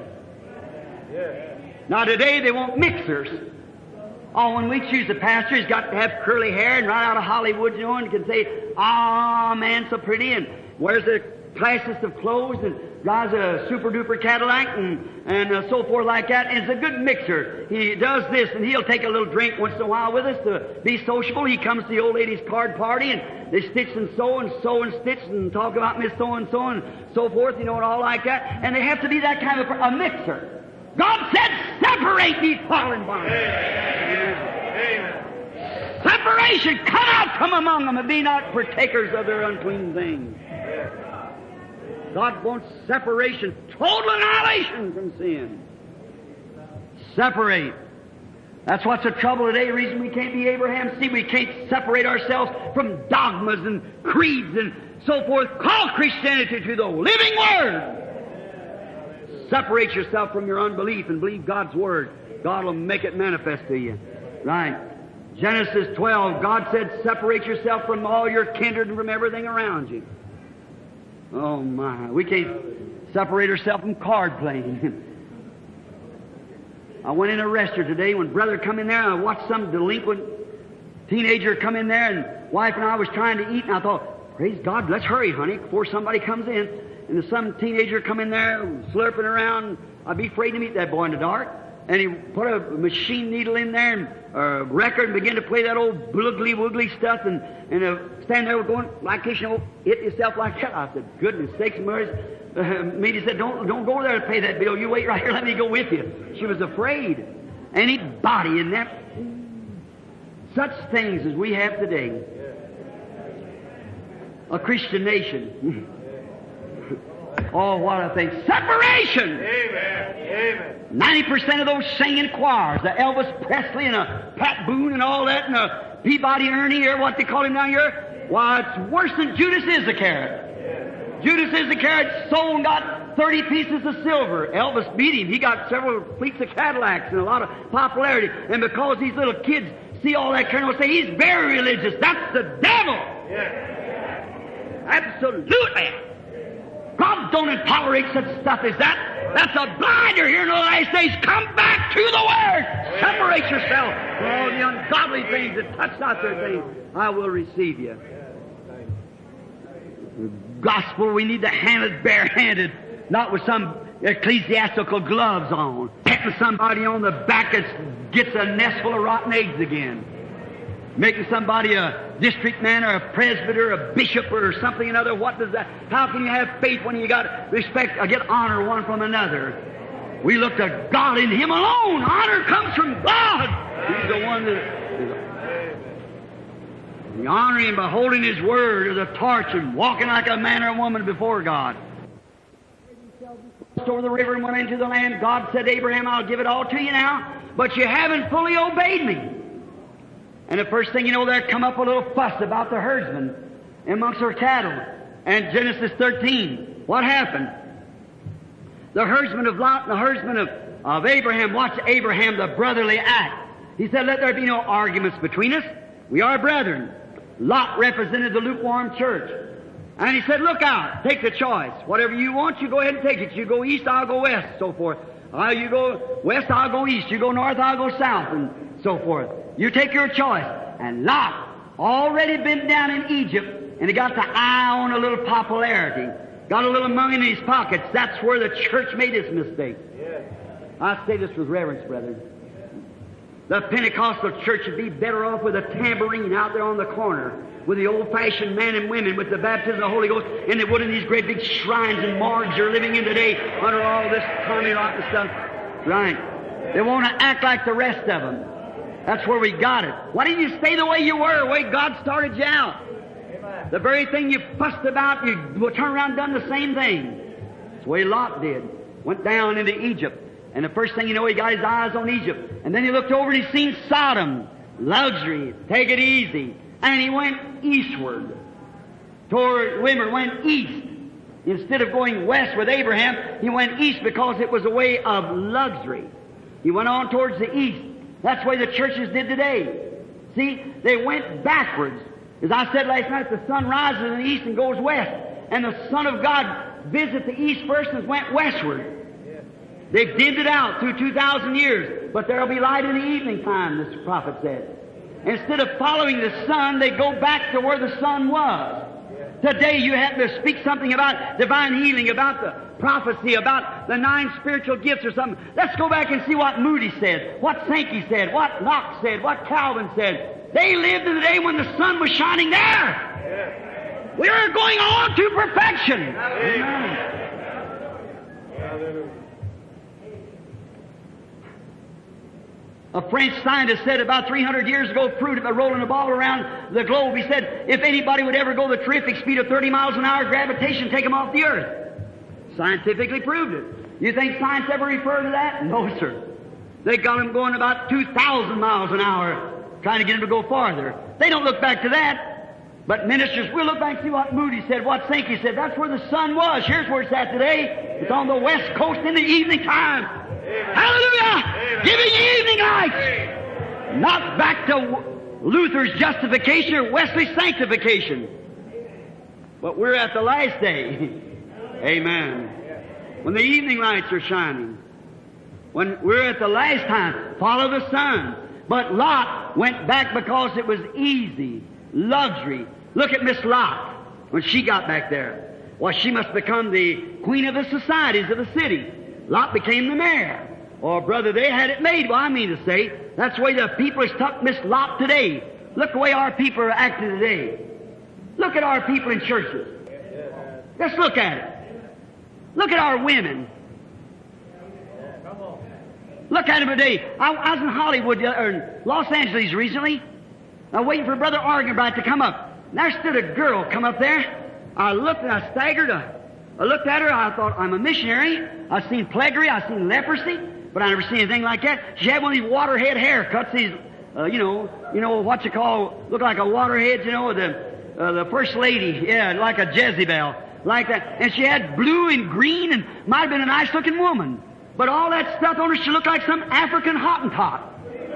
Now today they want mixers. Oh, when we choose a pastor, he's got to have curly hair and right out of Hollywood, you know, and can say, "Ah, man, so pretty," and wears the classiest of clothes and drives a super-duper Cadillac and so forth like that. And it's a good mixer. He does this, and he'll take a little drink once in a while with us to be sociable. He comes to the old lady's card party, and they stitch and sew and stitch and talk about Miss so-and-so and so forth, you know, and all like that. And they have to be that kind of a mixer. God said, "Separate these fallen bodies." Amen. Separation. Come out from among them and be not partakers of their unclean things. God wants separation, total annihilation from sin. Separate. That's what's the trouble today. The reason we can't be Abraham. See, we can't separate ourselves from dogmas and creeds and so forth. Call Christianity to the living Word. Separate yourself from your unbelief and believe God's Word. God will make it manifest to you. Right. Genesis 12, God said, "Separate yourself from all your kindred and from everything around you." Oh my, we can't separate ourselves from card playing. I went in a restaurant today when brother come in there and I watched some delinquent teenager come in there, and wife and I was trying to eat, and I thought, "Praise God, let's hurry, honey, before somebody comes in." And there's some teenager come in there slurping around. I'd be afraid to meet that boy in the dark. And he put a machine needle in there and a record and began to play that old boogly-woogly stuff and stand there going like this, you know, hit yourself like that. I said, "Goodness sakes, Mary." Meady said, don't go there to pay that bill. You wait right here. Let me go with you. She was afraid. Anybody in that, such things as we have today. A Christian nation. Oh, what a thing. Separation! Amen. 90% of those singing choirs, the Elvis Presley and a Pat Boone and all that, and a Peabody Ernie, or what they call him down here, why, it's worse than Judas Iscariot. Judas Iscariot sold and got 30 pieces of silver. Elvis beat him. He got several fleets of Cadillacs and a lot of popularity. And because these little kids see all that kind of say, "He's very religious." That's the devil. Absolutely. God don't tolerate such stuff as that. That's a blinder here in the last days. Come back to the Word. Separate yourself from all the ungodly things that touch not their things. I will receive you. The gospel, we need to hand it barehanded, not with some ecclesiastical gloves on. Hitting somebody on the back that gets a nest full of rotten eggs again. Making somebody a district man or a presbyter, a bishop or something another. What does that? How can you have faith when you got respect or get honor one from another? We look to God in Him alone. Honor comes from God. He's the one that. The honoring and beholding His Word as a torch and walking like a man or a woman before God. Over the river and went into the land. God said to Abraham, I'll give it all to you now, but you haven't fully obeyed me. And the first thing you know, there come up a little fuss about the herdsman amongst her cattle. And Genesis 13, what happened? The herdsman of Lot and the herdsman of Abraham watched Abraham, the brotherly act. He said, let there be no arguments between us. We are brethren. Lot represented the lukewarm church. And he said, look out, take the choice. Whatever you want, you go ahead and take it. You go east, I'll go west, so forth. You go west, I'll go east. You go north, I'll go south, and so forth. You take your choice. And Lot, already been down in Egypt, and he got the eye on a little popularity. Got a little money in his pockets. That's where the church made its mistake. I say this with reverence, brethren. The Pentecostal church would be better off with a tambourine out there on the corner with the old-fashioned men and women with the baptism of the Holy Ghost, and they would in these great big shrines and morgues you're living in today under all this Tommy rock and stuff. Right. They want to act like the rest of them. That's where we got it. Why didn't you stay the way you were, the way God started you out? Amen. The very thing you fussed about, you turned around and done the same thing. That's the way Lot did. Went down into Egypt. And the first thing you know, he got his eyes on Egypt. And then he looked over and he seen Sodom. Luxury. Take it easy. And he went eastward. Women went east. Instead of going west with Abraham, he went east because it was a way of luxury. He went on towards the east. That's the way the churches did today. See, they went backwards. As I said last night, the sun rises in the east and goes west. And the Son of God visited the east first and went westward. They've dimmed it out through 2,000 years, but there'll be light in the evening time, this prophet said. Instead of following the sun, they go back to where the sun was. Today you have to speak something about divine healing, about the prophecy, about the 9 spiritual gifts or something. Let's go back and see what Moody said, what Sankey said, what Knox said, what Calvin said. They lived in the day when the sun was shining there. We are going on to perfection. Amen. A French scientist said about 300 years ago, proved it by rolling a ball around the globe. He said, if anybody would ever go the terrific speed of 30 miles an hour, gravitation take them off the earth. Scientifically proved it. You think science ever referred to that? No, sir. They got them going about 2,000 miles an hour, trying to get them to go farther. They don't look back to that. But ministers, we'll look back and see what Moody said, what Sankey said. That's where the sun was. Here's where it's at today. It's on the west coast in the evening time. Amen. Hallelujah! Amen. Giving you evening lights. Amen. Not back to Luther's justification or Wesley's sanctification. But we're at the last day. Amen. When the evening lights are shining. When we're at the last time, follow the sun. But Lot went back because it was easy. Luxury. Look at Miss Lot when she got back there. Well, she must become the queen of the societies of the city. Lot became the mayor. Oh, brother, they had it made. Well, I mean to say, that's the way the people has stuck Miss Lot today. Look the way our people are acting today. Look at our people in churches. Just look at it. Look at our women. Look at them today. I was in Hollywood, or Los Angeles recently. I was waiting for Brother Argenbright to come up. And there stood a girl come up there. I looked and I staggered. I looked at her. I thought, I'm a missionary. I've seen plaguery. I've seen leprosy. But I never seen anything like that. She had one of these waterhead haircuts. These, you know what you call, look like a waterhead, the first lady. Yeah, like a Jezebel. Like that. And she had blue and green and might have been a nice looking woman. But all that stuff on her, she looked like some African Hottentot.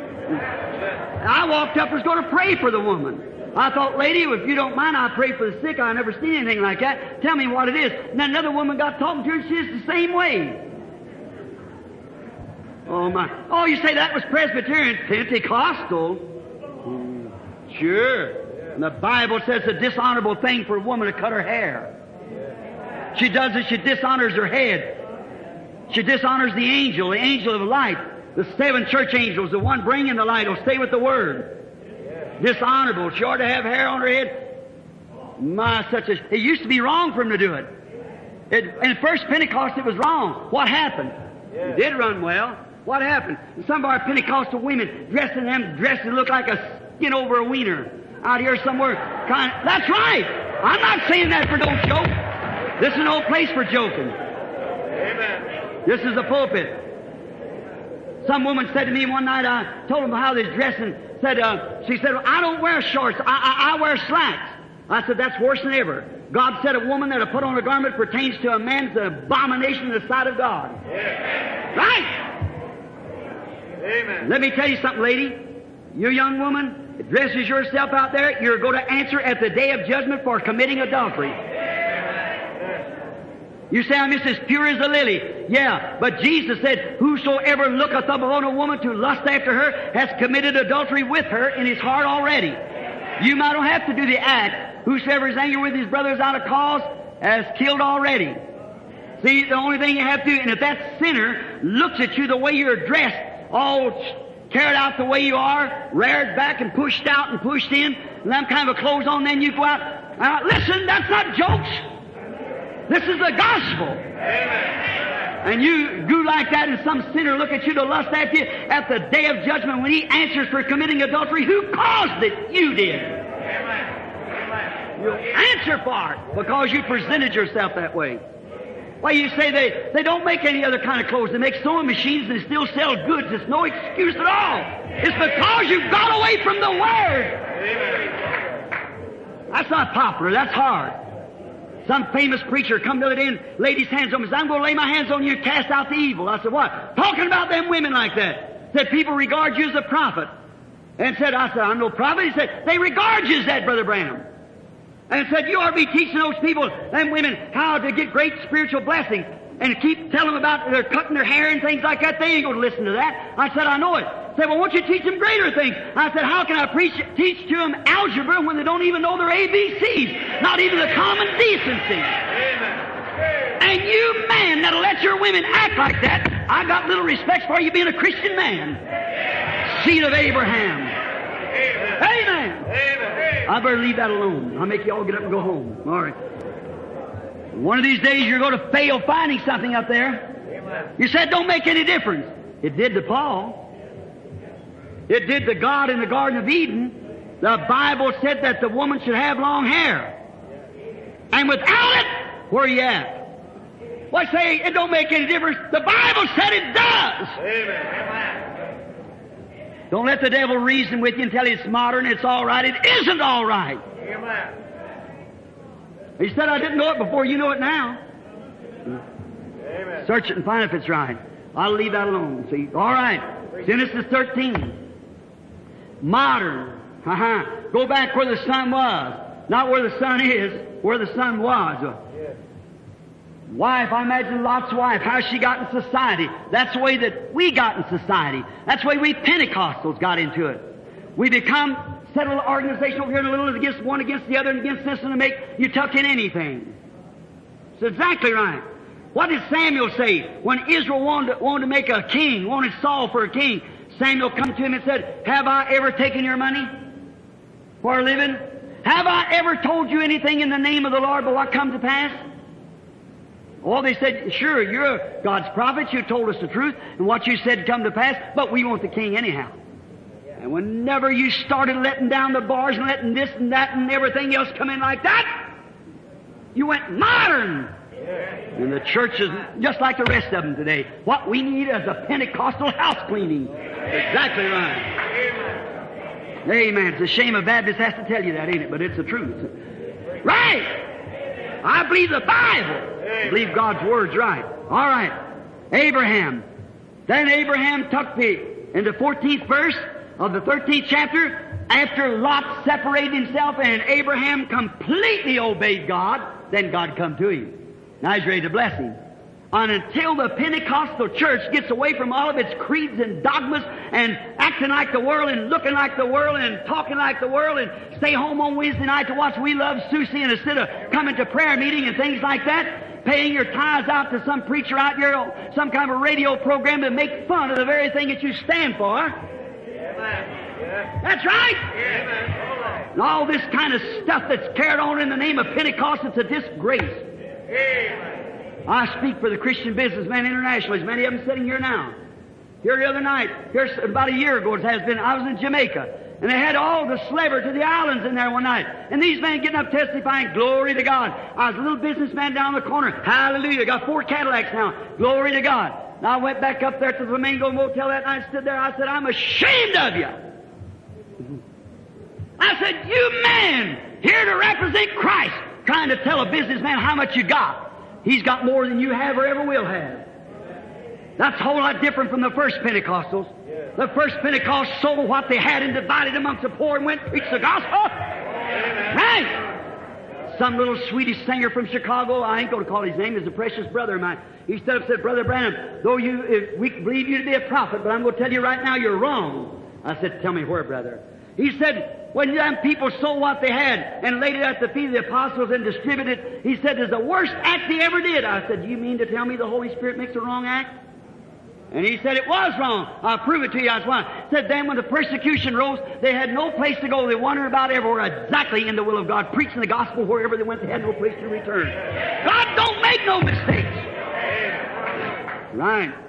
I walked up and was going to pray for the woman. I thought, lady, if you don't mind, I'll pray for the sick. I've never seen anything like that. Tell me what it is. And then another woman got talking to her, and she's the same way. Oh, my. Oh, you say that was Presbyterian, Pentecostal? Sure. And the Bible says it's a dishonorable thing for a woman to cut her hair. She does it, she dishonors her head. She dishonors the angel of light. The 7 church angels, the one bringing the light, will stay with the Word. Dishonorable. She ought to have hair on her head. It used to be wrong for him to do it. In First Pentecost, it was wrong. What happened? It did run well. What happened? Some of our Pentecostal women dressed in them dresses look like a skin over a wiener. out here somewhere. That's right. I'm not saying that for don't joke. This is no place for joking. Amen. This is the pulpit. Some woman said to me one night, I told them how they dressed, and she said, well, I don't wear shorts. I wear slacks. I said, that's worse than ever. God said a woman that put on a garment pertains to a man's abomination in the sight of God. Amen. Right? Amen. Let me tell you something, lady. You young woman that dresses yourself out there, you're going to answer at the day of judgment for committing adultery. You say, I'm just as pure as a lily. Yeah, but Jesus said, whosoever looketh upon a woman to lust after her has committed adultery with her in his heart already. You might don't have to do the act. Whosoever is angry with his brother without a cause has killed already. See, the only thing you have to do, and if that sinner looks at you the way you're dressed, all carried out the way you are, reared back and pushed out and pushed in, and that kind of clothes on, then you go out. Listen, that's not jokes. This is the gospel. Amen. And you do like that, and some sinner look at you to lust after you at the day of judgment when he answers for committing adultery. Who caused it? You did. Amen. You'll answer for it because you presented yourself that way. Why, you say they don't make any other kind of clothes. They make sewing machines and they still sell goods. It's no excuse at all. It's because you've got away from the Word. Amen. That's not popular. That's hard. Some famous preacher come the other day and laid his hands on me and said, I'm going to lay my hands on you and cast out the evil. I said, what? Talking about them women like that. Said, people regard you as a prophet. And I said, I'm no prophet. He said, they regard you as that, Brother Branham. And said, you ought to be teaching those people, them women, how to get great spiritual blessings. And keep telling them about their cutting their hair and things like that. They ain't going to listen to that. I said, I know it. Said, well, won't you teach them greater things? I said, how can I teach to them algebra when they don't even know their ABCs? Not even the common decency. Amen. And you, man, that'll let your women act like that, I got little respect for you being a Christian man. Seed of Abraham. Amen. Amen. I better leave that alone. I'll make you all get up and go home. All right. One of these days you're going to fail finding something up there. Amen. You said don't make any difference. It did to Paul. It did to God in the Garden of Eden. The Bible said that the woman should have long hair. And without it, where are you at? Why say it don't make any difference? The Bible said it does. Amen. Don't let the devil reason with you and tell you it's modern, it's all right. It isn't all right. Amen. He said, I didn't know it before. You know it now. Amen. Search it and find if it's right. I'll leave that alone. See? All right. Genesis 13. Modern. Go back where the sun was. Not where the sun is, where the sun was. Yes. Wife, I imagine Lot's wife, how she got in society. That's the way that we got in society. That's the way we Pentecostals got into it. We become set a little organization over here and a little against one against the other and against this and to make you tuck in anything. It's exactly right. What did Samuel say when Israel wanted to make a king, wanted Saul for a king? Samuel come to him and said, have I ever taken your money for a living? Have I ever told you anything in the name of the Lord but what come to pass? Oh, they said, sure, you're God's prophet. You told us the truth and what you said come to pass, but we want the king anyhow. And whenever you started letting down the bars and letting this and that and everything else come in like that, you went modern. And the church is just like the rest of them today. What we need is a Pentecostal house cleaning. Exactly right. Amen. It's a shame a Baptist has to tell you that, ain't it? But it's the truth. Right. I believe the Bible. I believe God's Word's right. All right. Abraham. Then Abraham took in the 14th verse of the 13th chapter, after Lot separated himself and Abraham completely obeyed God, then God come to him. Now he's ready to bless him. And until the Pentecostal church gets away from all of its creeds and dogmas and acting like the world and looking like the world and talking like the world and stay home on Wednesday night to watch We Love Susie and instead of coming to prayer meeting and things like that, paying your tithes out to some preacher out here on some kind of radio program to make fun of the very thing that you stand for. That's right. And all this kind of stuff that's carried on in the name of Pentecost, it's a disgrace. I speak for the Christian businessmen internationally. Many of them sitting here now. Here the other night, here about a year ago, it has been. I was in Jamaica, And they had all the slaver to the islands in there one night. And these men getting up testifying, glory to God. I was a little businessman down the corner. Hallelujah. Got 4 Cadillacs now. Glory to God. And I went back up there to the Flamingo Motel that night, stood there. I said, I'm ashamed of you. I said, you man, here to represent Christ, trying to tell a businessman how much you got. He's got more than you have or ever will have. That's a whole lot different from the first Pentecostals. The first Pentecost sold what they had and divided amongst the poor and went and preached the gospel. Right? Some little Swedish singer from Chicago, I ain't going to call his name, is a precious brother of mine. He stood up and said, Brother Branham, though we believe you to be a prophet, but I'm going to tell you right now you're wrong. I said, tell me where, brother? He said, when them people sold what they had and laid it at the feet of the apostles and distributed it, he said, it's the worst act they ever did. I said, do you mean to tell me the Holy Spirit makes a wrong act? And he said, it was wrong. I'll prove it to you. That's why. Said then when the persecution rose, they had no place to go. They wandered about everywhere exactly in the will of God, preaching the gospel wherever they went. They had no place to return. God don't make no mistakes. Right.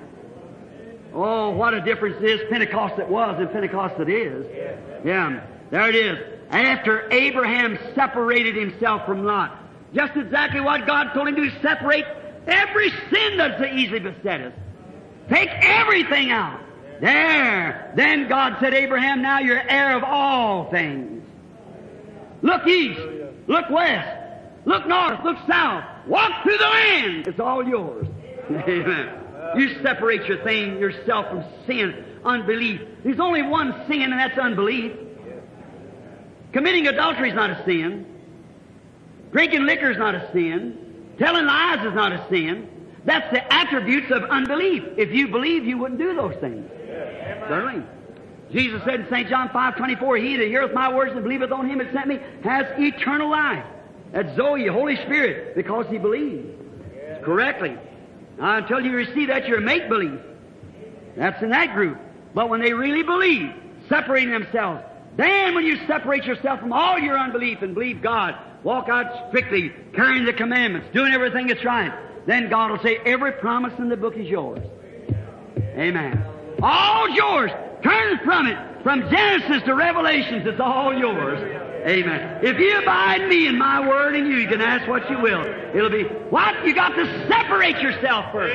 Oh, what a difference it is. Pentecost it was and Pentecost it is. Yeah. There it is. After Abraham separated himself from Lot. Just exactly what God told him to do, separate every sin that so easily beset us. Take everything out. There. Then God said, Abraham, now you're heir of all things. Look east. Look west. Look north. Look south. Walk through the land. It's all yours. Amen. You separate yourself from sin, unbelief. There's only one sin, and that's unbelief. Committing adultery is not a sin. Drinking liquor is not a sin. Telling lies is not a sin. That's the attributes of unbelief. If you believe, you wouldn't do those things. Certainly. Jesus said in St. John 5:24, he that heareth my words and believeth on him that sent me has eternal life. That's Zoe, Holy Spirit, because he believes correctly. Now, until you receive that, you're make-believe. That's in that group. But when they really believe, separating themselves, then when you separate yourself from all your unbelief and believe God, walk out strictly, carrying the commandments, doing everything that's right, then God will say, every promise in the book is yours. Amen. All yours. Turn from it. From Genesis to Revelations, it's all yours. Amen. If you abide in me and my word in you, you can ask what you will. It'll be, what? You got to separate yourself first.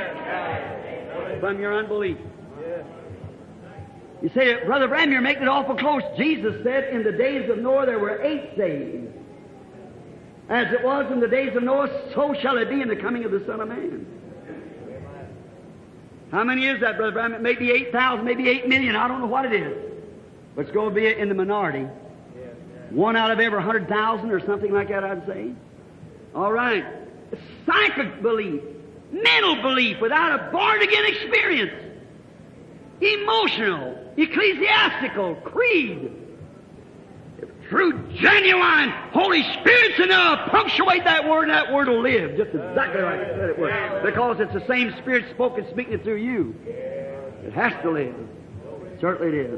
Amen. From your unbelief. You say, Brother Branham, you're making it awful close. Jesus said, in the days of Noah there were 8 saved. As it was in the days of Noah, so shall it be in the coming of the Son of Man. How many is that, Brother Branham? It may be 8,000, maybe 8 million. I don't know what it is. But it's going to be in the minority. 1 out of every 100,000 or something like that, I'd say. All right. Psychic belief, mental belief without a born-again experience. Emotional, ecclesiastical, creed. True, genuine Holy Spirit's in there. Punctuate that word, and that word will live just exactly like I said it would. Because it's the same Spirit spoken, speaking through you. It has to live. Certainly it is.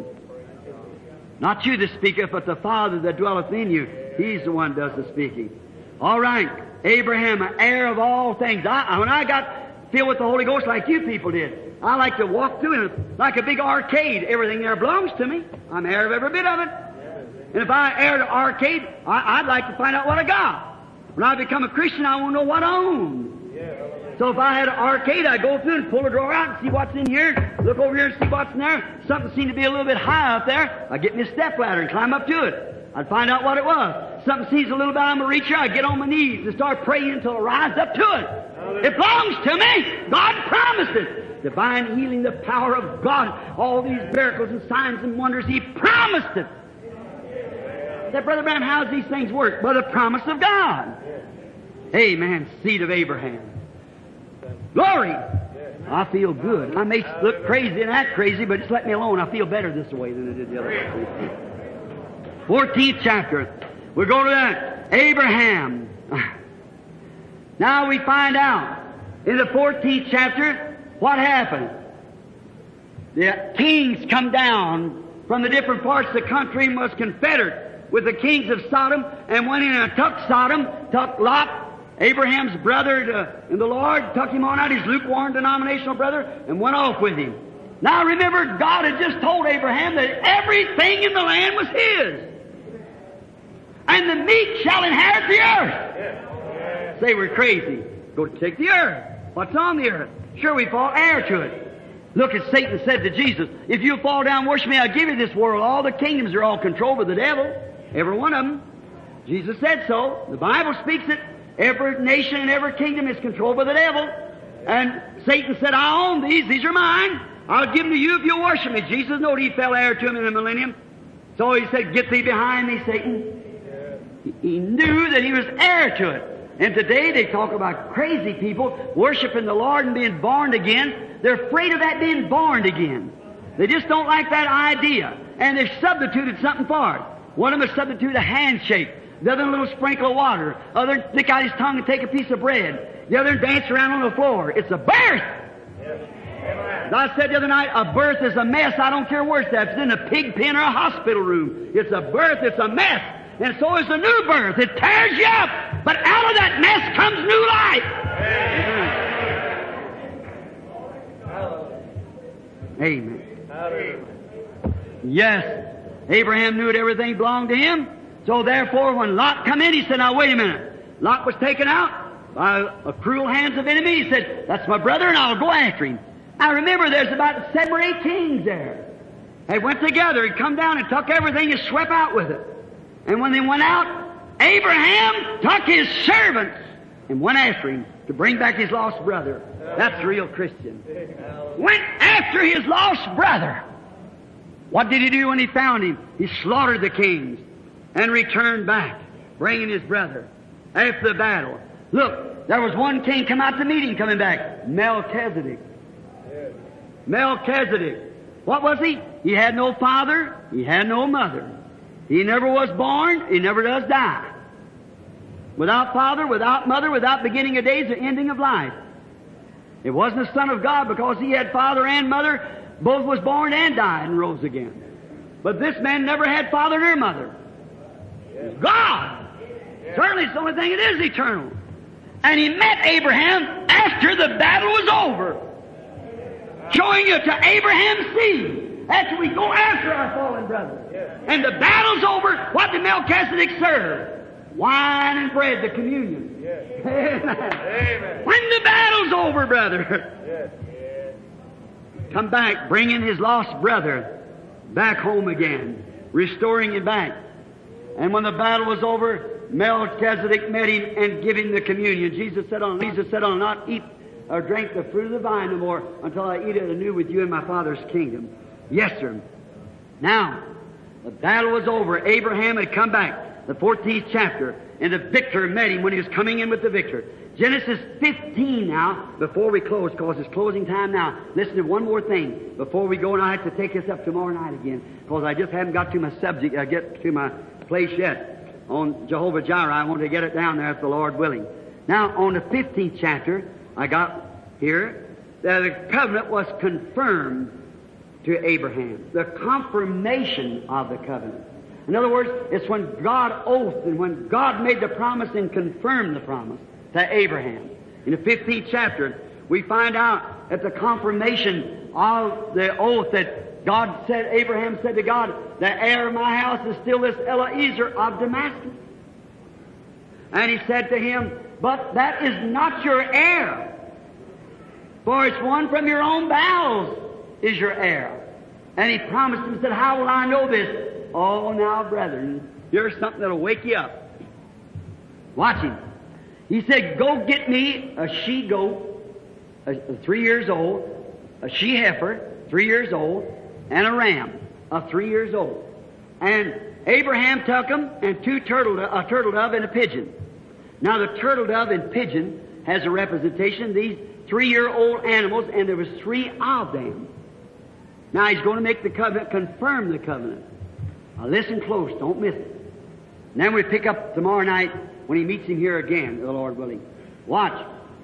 Not you that speaketh, but the Father that dwelleth in you. He's the one that does the speaking. All right. Abraham, an heir of all things. When I got filled with the Holy Ghost like you people did, I like to walk through it like a big arcade. Everything there belongs to me. I'm heir of every bit of it. And if I heir the arcade, I'd like to find out what I got. When I become a Christian, I want to know what I own. So if I had an arcade, I'd go through and pull a drawer out and see what's in here, look over here and see what's in there. Something seemed to be a little bit high up there. I'd get me a stepladder and climb up to it. I'd find out what it was. Something seems a little bit out of my reach here, I'd get on my knees and start praying until I rise up to it. It belongs to me. God promised it. Divine healing, the power of God, all these miracles and signs and wonders, He promised it. Said, Brother Branham, how does these things work? By the promise of God. Amen. Seed of Abraham. Glory. I feel good. I may look crazy and act crazy, but just let me alone. I feel better this way than I did the other way. 14th chapter. We go to that. Abraham. Now we find out in the 14th chapter what happened. The kings come down from the different parts of the country and was confederate with the kings of Sodom, and went in and took Sodom, took Lot, Abraham's brother in the Lord, took him on out, his lukewarm denominational brother, and went off with him. Now remember, God had just told Abraham that everything in the land was his. And the meek shall inherit the earth. Say we're crazy. Go take the earth. What's on the earth? Sure, we fall heir to it. Look at Satan said to Jesus, if you fall down and worship me, I'll give you this world. All the kingdoms are all controlled by the devil. Every one of them. Jesus said so. The Bible speaks it. Every nation and every kingdom is controlled by the devil. And Satan said, I own these. These are mine. I'll give them to you if you worship me. Jesus knew he fell heir to him in the millennium. So he said, get thee behind me, Satan. He knew that he was heir to it. And today they talk about crazy people worshiping the Lord and being born again. They're afraid of that being born again. They just don't like that idea. And they've substituted something for it. One of them has substituted a handshake. The other a little sprinkle of water. Other stick out his tongue and take a piece of bread. The other dance around on the floor. It's a birth. As I said the other night, a birth is a mess. I don't care where it's at. It's in a pig pen or a hospital room. It's a birth. It's a mess. And so is the new birth. It tears you up. But out of that mess comes new life. Amen. Amen. Yes. Abraham knew that everything belonged to him. So therefore, when Lot come in, he said, now wait a minute. Lot was taken out by a cruel hands of enemy. He said, that's my brother and I'll go after him. Now remember, there's about 7 or 8 kings there. They went together and come down and took everything and swept out with it. And when they went out, Abraham took his servants and went after him to bring back his lost brother. That's a real Christian. Went after his lost brother. What did he do when he found him? He slaughtered the kings and returned back, bringing his brother after the battle. Look, there was one king come out to meet him coming back, Melchizedek. Melchizedek. What was he? He had no father. He had no mother. He never was born. He never does die. Without father, without mother, without beginning of days or ending of life. It wasn't a son of God because he had father and mother. Both was born and died and rose again. But this man never had father nor mother. God. Certainly it's the only thing that is eternal. And he met Abraham after the battle was over. Showing you to Abraham's seed. After we go after our fallen brother. And the battle's over, what did Melchizedek serve? Wine and bread, the communion. Amen. When the battle's over, brother. Come back, bringing his lost brother back home again. Restoring him back. And when the battle was over, Melchizedek met him and gave him the communion. Jesus said, I'll not eat or drink the fruit of the vine no more until I eat it anew with you in my Father's kingdom. Yes, sir. Now, the battle was over. Abraham had come back, the 14th chapter, and the victor met him when he was coming in with the victor. Genesis 15 now, before we close, because it's closing time now. Listen to one more thing before we go, and I have to take this up tomorrow night again, because I just haven't got to my subject, get to my place yet. On Jehovah Jireh, I want to get it down there if the Lord willing. Now, on the 15th chapter, I got here that the covenant was confirmed to Abraham. The confirmation of the covenant. In other words, it's when God oathed and when God made the promise and confirmed the promise to Abraham. In the 15th chapter, we find out that the confirmation of the oath that God said, Abraham said to God, the heir of my house is still this Eliezer of Damascus. And he said to him, but that is not your heir, for it's one from your own bowels is your heir. And he promised him, said, how will I know this? Oh, now, brethren, here's something that'll wake you up. Watch him. He said, go get me a she-goat, 3 years old, a she-heifer, 3 years old, and a ram, 3 years old. And Abraham took them, and a turtle dove and a pigeon. Now, the turtle dove and pigeon has a representation of these 3-year-old animals, and there was 3 of them. Now, he's going to make the covenant, confirm the covenant. Now, listen close, don't miss it. And then we pick up tomorrow night when he meets him here again, the Lord willing. Watch.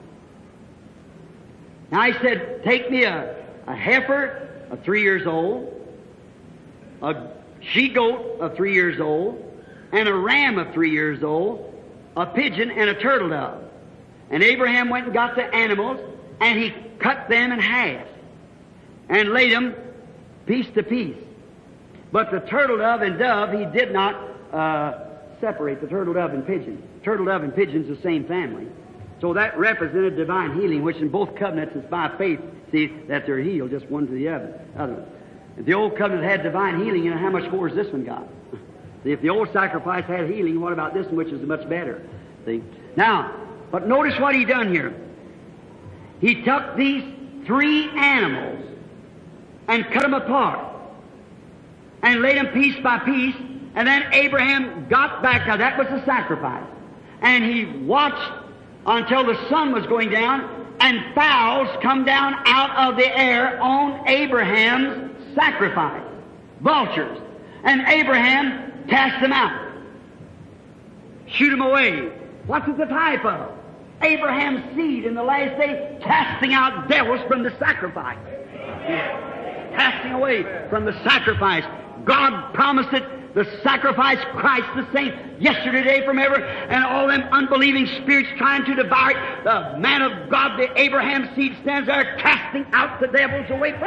Now, he said, take me a heifer, 3 years old, a she-goat, 3 years old, and a ram, 3 years old, a pigeon, and a turtle dove. And Abraham went and got the animals, and he cut them in half. and laid them piece to piece. But the turtle dove and dove, he did not separate the turtle dove and pigeon. Turtle dove and pigeon's the same family. So that represented divine healing, which in both covenants is by faith, see, that they're healed, just one to the other. If the old covenant had divine healing, how much more has this one got? See, if the old sacrifice had healing, what about this one, which is much better? See? Now, but notice what he done here. He took these 3 animals and cut them apart and laid them piece by piece, and then Abraham got back. Now that was the sacrifice. And he watched until the sun was going down, and fowls come down out of the air on Abraham's sacrifice. Vultures. And Abraham cast them out. Shoot them away. What's it the type of? Abraham's seed in the last day casting out devils from the sacrifice. Casting away from the sacrifice. God promised it. The sacrifice, Christ the same, yesterday, today, from ever, and all them unbelieving spirits trying to devour it. The man of God, the Abraham seed, stands there casting out the devils away from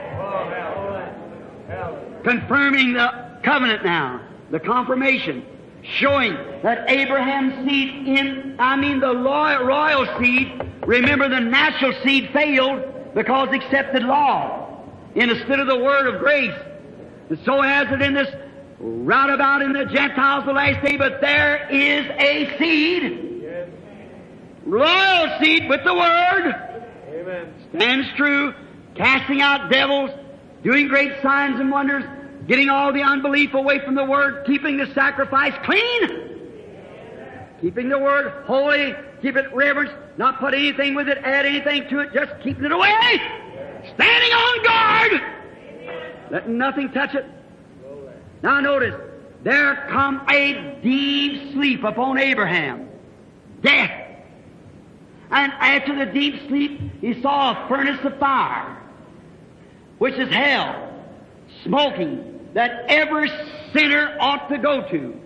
it. Confirming the covenant now, the confirmation, showing that Abraham's seed the royal seed, remember the natural seed failed because it accepted law instead of the word of grace. And so has it in this roundabout in the Gentiles the last day, but there is a seed, royal seed with the Word, amen, stands true, casting out devils, doing great signs and wonders, getting all the unbelief away from the Word, keeping the sacrifice clean, keeping the Word holy, keep it reverence, not put anything with it, add anything to it, just keeping it away, standing on guard, letting nothing touch it. Now notice, there come a deep sleep upon Abraham. Death. And after the deep sleep, he saw a furnace of fire, which is hell, smoking, that every sinner ought to go to.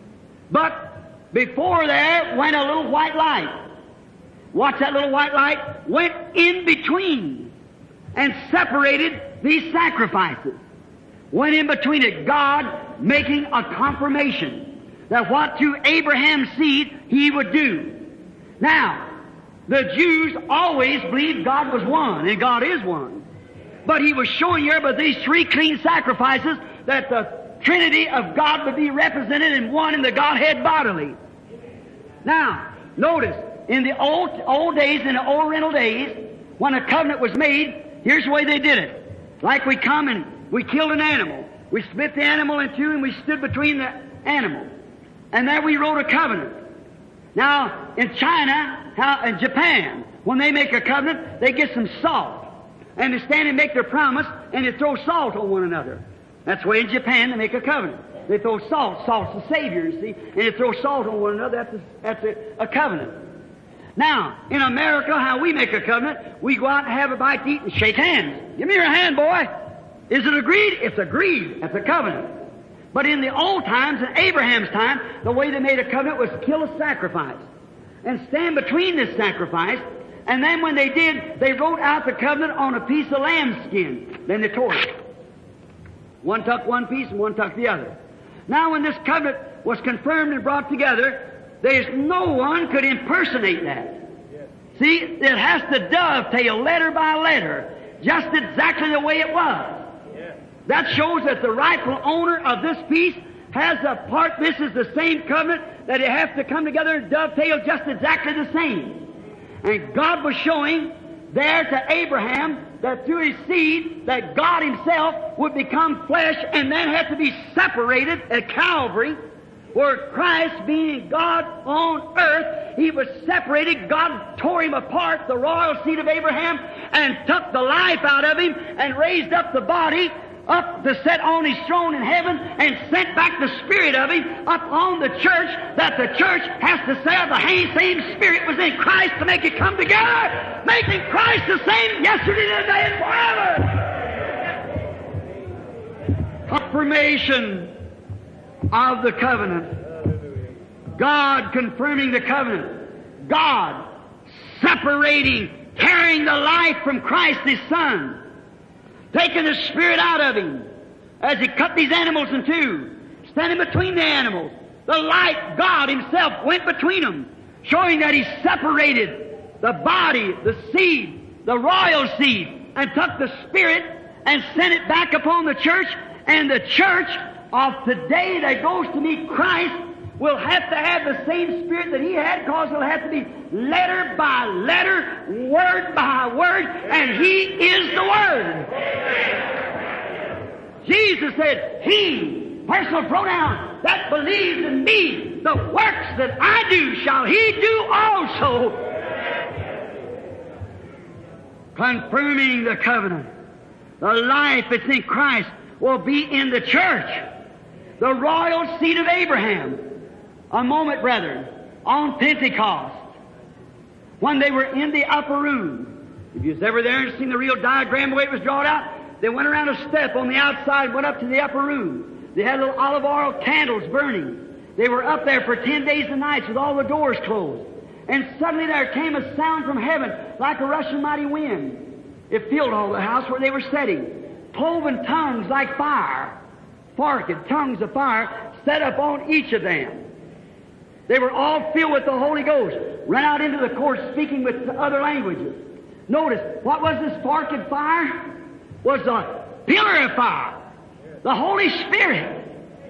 But before there went a little white light. Watch that little white light. Went in between and separated these sacrifices. Went in between it, God making a confirmation that what to Abraham's seed he would do. Now, the Jews always believed God was one, and God is one. But he was showing here by these 3 clean sacrifices that the Trinity of God would be represented in one in the Godhead bodily. Now, notice, in the old days, in the Oriental days, when a covenant was made, here's the way they did it. Like we come and we killed an animal. We split the animal in 2 and we stood between the animal. And there we wrote a covenant. Now, in China, in Japan, when they make a covenant, they get some salt. And they stand and make their promise and they throw salt on one another. That's the way in Japan they make a covenant. They throw salt. Salt's the Savior, you see. And they throw salt on one another. That's a covenant. Now, in America, how we make a covenant, we go out and have a bite to eat and shake hands. Give me your hand, boy. Is it agreed? It's agreed. That's a covenant. But in the old times, in Abraham's time, the way they made a covenant was kill a sacrifice and stand between this sacrifice. And then when they did, they wrote out the covenant on a piece of lambskin. Then they tore it. One took one piece and one took the other. Now when this covenant was confirmed and brought together, there's no one could impersonate that. See, it has to dovetail letter by letter, just exactly the way it was. That shows that the rightful owner of this piece has a part. This is the same covenant that it has to come together and dovetail just exactly the same. And God was showing there to Abraham that through his seed that God himself would become flesh and then have to be separated at Calvary, where Christ being God on earth, he was separated. God tore him apart, the royal seed of Abraham, and took the life out of him and raised up the body up to set on his throne in heaven and sent back the Spirit of him up on the church, that the church has to say the same Spirit was in Christ to make it come together, making Christ the same yesterday, today, and forever. Confirmation of the covenant. God confirming the covenant. God separating, tearing the life from Christ his Son. taking the spirit out of him as he cut these animals in two, standing between the animals. The light, God himself, went between them, showing that he separated the body, the seed, the royal seed, and took the spirit and sent it back upon the church. And the church of today that goes to meet Christ will have to have the same spirit that he had, because it'll have to be letter by letter, word by word, and he is the Word. Jesus said, he, personal pronoun, that believes in me, the works that I do shall he do also. Confirming the covenant. The life that's in Christ will be in the church. The royal seed of Abraham. A moment, brethren, on Pentecost, when they were in the upper room. If you was ever there and seen the real diagram, the way it was drawn out, they went around a step on the outside, went up to the upper room. They had little olive oil candles burning. They were up there for 10 days and nights with all the doors closed. And suddenly there came a sound from heaven like a rushing mighty wind. It filled all the house where they were sitting. Cloven tongues like fire, forked tongues of fire, set up on each of them. They were all filled with the Holy Ghost, ran out into the court speaking with other languages. Notice, what was this forked fire? Was a pillar of fire. The Holy Spirit.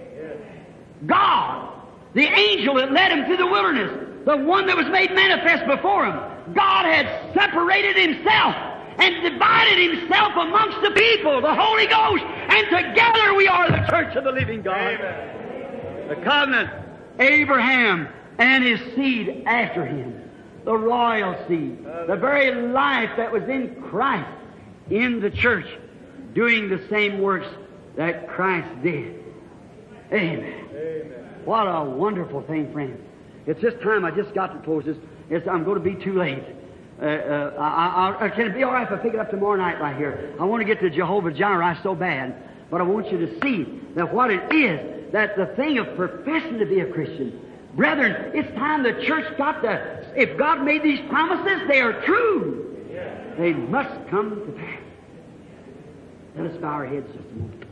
God. The angel that led him through the wilderness. The one that was made manifest before him. God had separated himself and divided himself amongst the people, the Holy Ghost, and together we are the church of the living God. Amen. The covenant, Abraham and his seed after him, the royal seed, the very life that was in Christ, in the church, doing the same works that Christ did. Amen. Amen. What a wonderful thing, friends. It's this time I just got to close this. I'm going to be too late. Can it be all right if I pick it up tomorrow night right here? I want to get to Jehovah Jireh so bad, but I want you to see that what it is, that the thing of professing to be a Christian. Brethren, it's time the church got to, if God made these promises, they are true. They must come to pass. Let us bow our heads just a moment.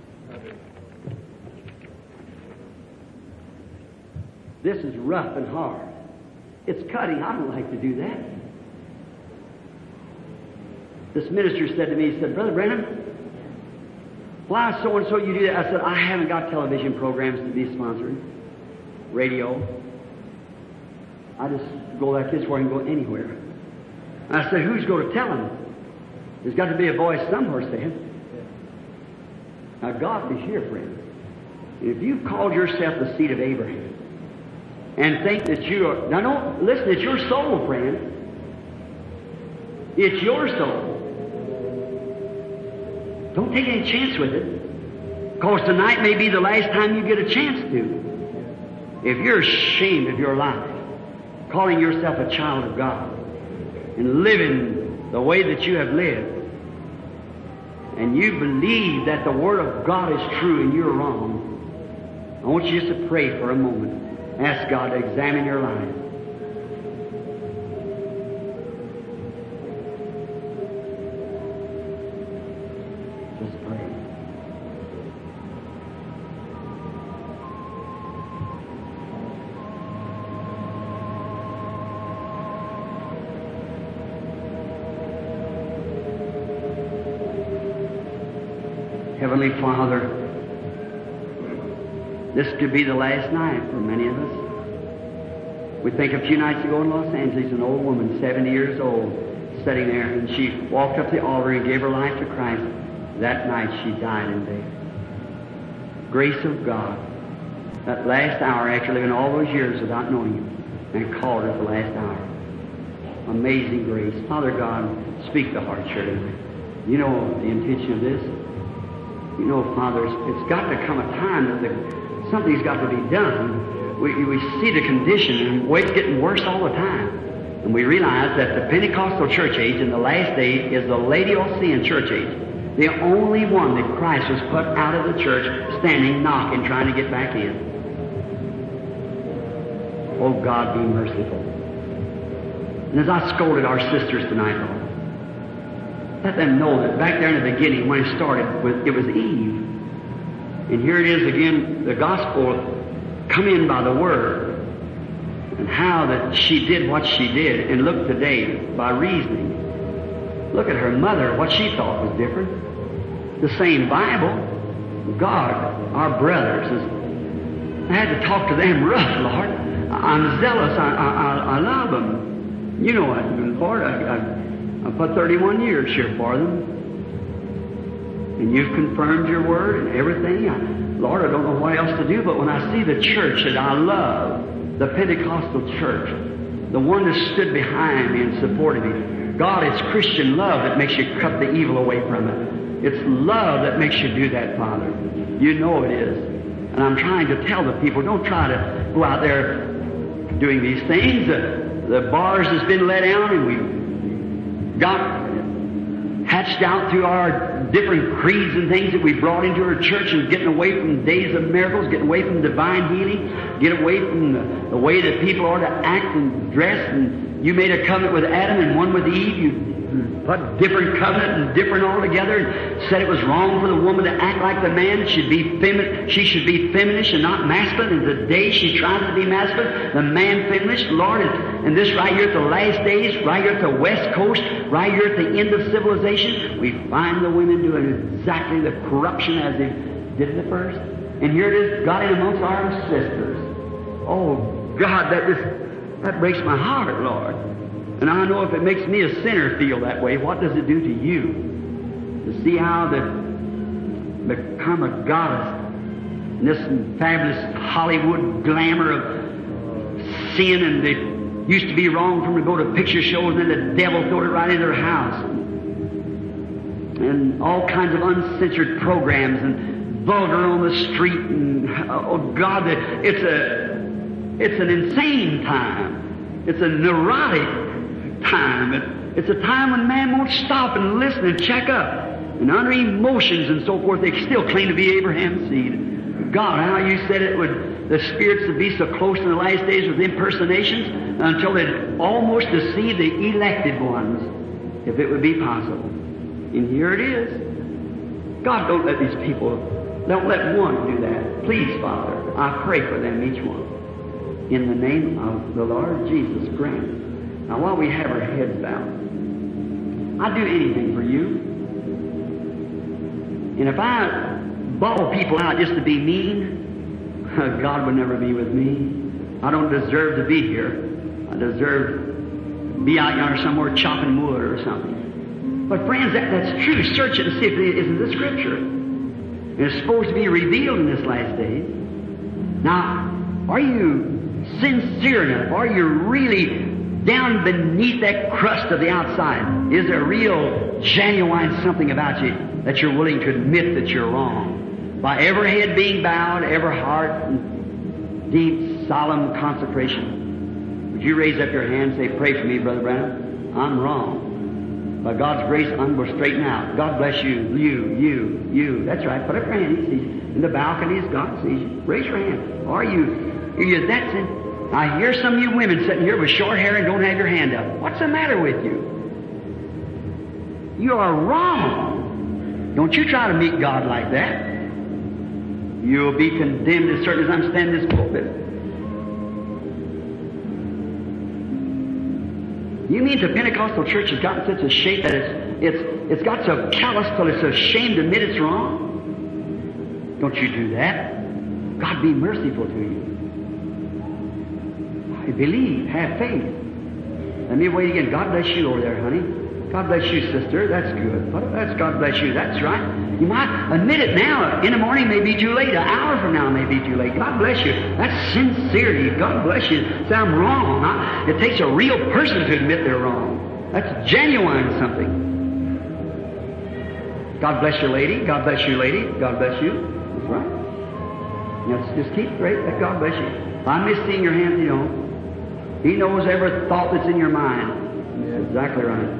This is rough and hard. It's cutting. I don't like to do that. This minister said to me, he said, Brother Brennan, why so-and-so you do that? I said, I haven't got television programs to be sponsoring. Radio. I just go like this where I can go anywhere. I said, who's going to tell him? There's got to be a voice somewhere saying. Now God is here, friend. If you've called yourself the seed of Abraham and think that you are... Now don't listen, it's your soul, friend. It's your soul. Don't take any chance with it, because tonight may be the last time you get a chance to. If you're ashamed of your life, calling yourself a child of God, and living the way that you have lived, and you believe that the Word of God is true and you're wrong, I want you just to pray for a moment. Ask God to examine your life. Just pray. Heavenly Father, this could be the last night for many of us. We think a few nights ago in Los Angeles, an old woman, 70 years old, sitting there, and she walked up the altar and gave her life to Christ. That night she died in bed. Grace of God. That last hour, after living all those years without knowing Him, and called her the last hour. Amazing grace. Father God, speak the heart here tonight. You know the intention of this. You know, Father, it's got to come a time that something's got to be done. We see the condition, and it's getting worse all the time. And we realize that the Pentecostal church age in the last day is the Laodicean church age. The only one that Christ was put out of the church, standing, knocking, trying to get back in. Oh, God, be merciful. And as I scolded our sisters tonight, Lord, Let them know that back there in the beginning, when it started, it was Eve. And here it is again, the gospel come in by the Word. And how that she did what she did. And look today, by reasoning. Look at her mother, what she thought was different. The same Bible. God, our brothers, I had to talk to them rough, Lord. I'm zealous. I love them. You know what, Lord, I put 31 years here for them. And you've confirmed your word and everything. Lord, I don't know what else to do, but when I see the church that I love, the Pentecostal church, the one that stood behind me and supported me, God, it's Christian love that makes you cut the evil away from it. It's love that makes you do that, Father. You know it is. And I'm trying to tell the people, don't try to go out there doing these things. The bars has been let down and we got hatched out through our different creeds and things that we brought into our church and getting away from days of miracles, getting away from divine healing, get away from the way that people ought to act and dress. And you made a covenant with Adam and one with Eve. You put different covenant and different altogether and said it was wrong for the woman to act like the man. She should be feminist and not masculine. And today she tries to be masculine, the man feminist. Lord, and this right here at the last days, right here at the West Coast, right here at the end of civilization, we find the women doing exactly the corruption as they did at the first. And here it is, God in amongst our sisters. Oh, God, that breaks my heart, Lord. And I know if it makes me a sinner feel that way, what does it do to you? To see how they become a goddess in this fabulous Hollywood glamour of sin, and they used to be wrong for them to go to picture shows, and then the devil threw it right in their house. And all kinds of uncensored programs and vulgar on the street, and oh God, it's an insane time. It's a neurotic time. It's a time when man won't stop and listen and check up. And under emotions and so forth, they still claim to be Abraham's seed. God, how you said it would, the spirits would be so close in the last days with impersonations until they'd almost deceive the elected ones, if it would be possible. And here it is. God, don't let these people, don't let one do that. Please, Father, I pray for them, each one. In the name of the Lord Jesus, grant it. Now, while we have our heads bowed, I'd do anything for you. And if I bottle people out just to be mean, God would never be with me. I don't deserve to be here. I deserve to be out yonder somewhere chopping wood or something. But friends, that's true. Search it and see if it isn't the Scripture. And it's supposed to be revealed in this last day. Now, are you sincere enough? Are you really down beneath that crust of the outside? Is there real, genuine something about you that you're willing to admit that you're wrong? By every head being bowed, every heart in deep, solemn consecration, would you raise up your hand and say, pray for me, Brother Branham? I'm wrong. By God's grace, I'm going to straighten out. God bless you, you. That's right. Put up your hand. He sees you. In the balconies, God sees you. Raise your hand. Are you that sin? I hear some of you women sitting here with short hair and don't have your hand up. What's the matter with you? You are wrong. Don't you try to meet God like that. You'll be condemned as certain as I'm standing in this pulpit. You mean the Pentecostal church has gotten such a shape that it's got so callous till it's ashamed to admit it's wrong? Don't you do that. God be merciful to you. Believe, have faith. Let me wait again. God bless you over there, honey. God bless you, sister. That's good. That's God bless you. That's right. You might admit it now. In the morning may be too late. An hour from now may be too late. God bless you. That's sincerity. God bless you. Say, I'm wrong. It takes a real person to admit they're wrong. That's genuine something. God bless you, lady. God bless you, lady. God bless you. That's right. Now, just keep straight. Let God bless you. If I miss seeing your hands, you don't. He knows every thought that's in your mind. That's exactly right.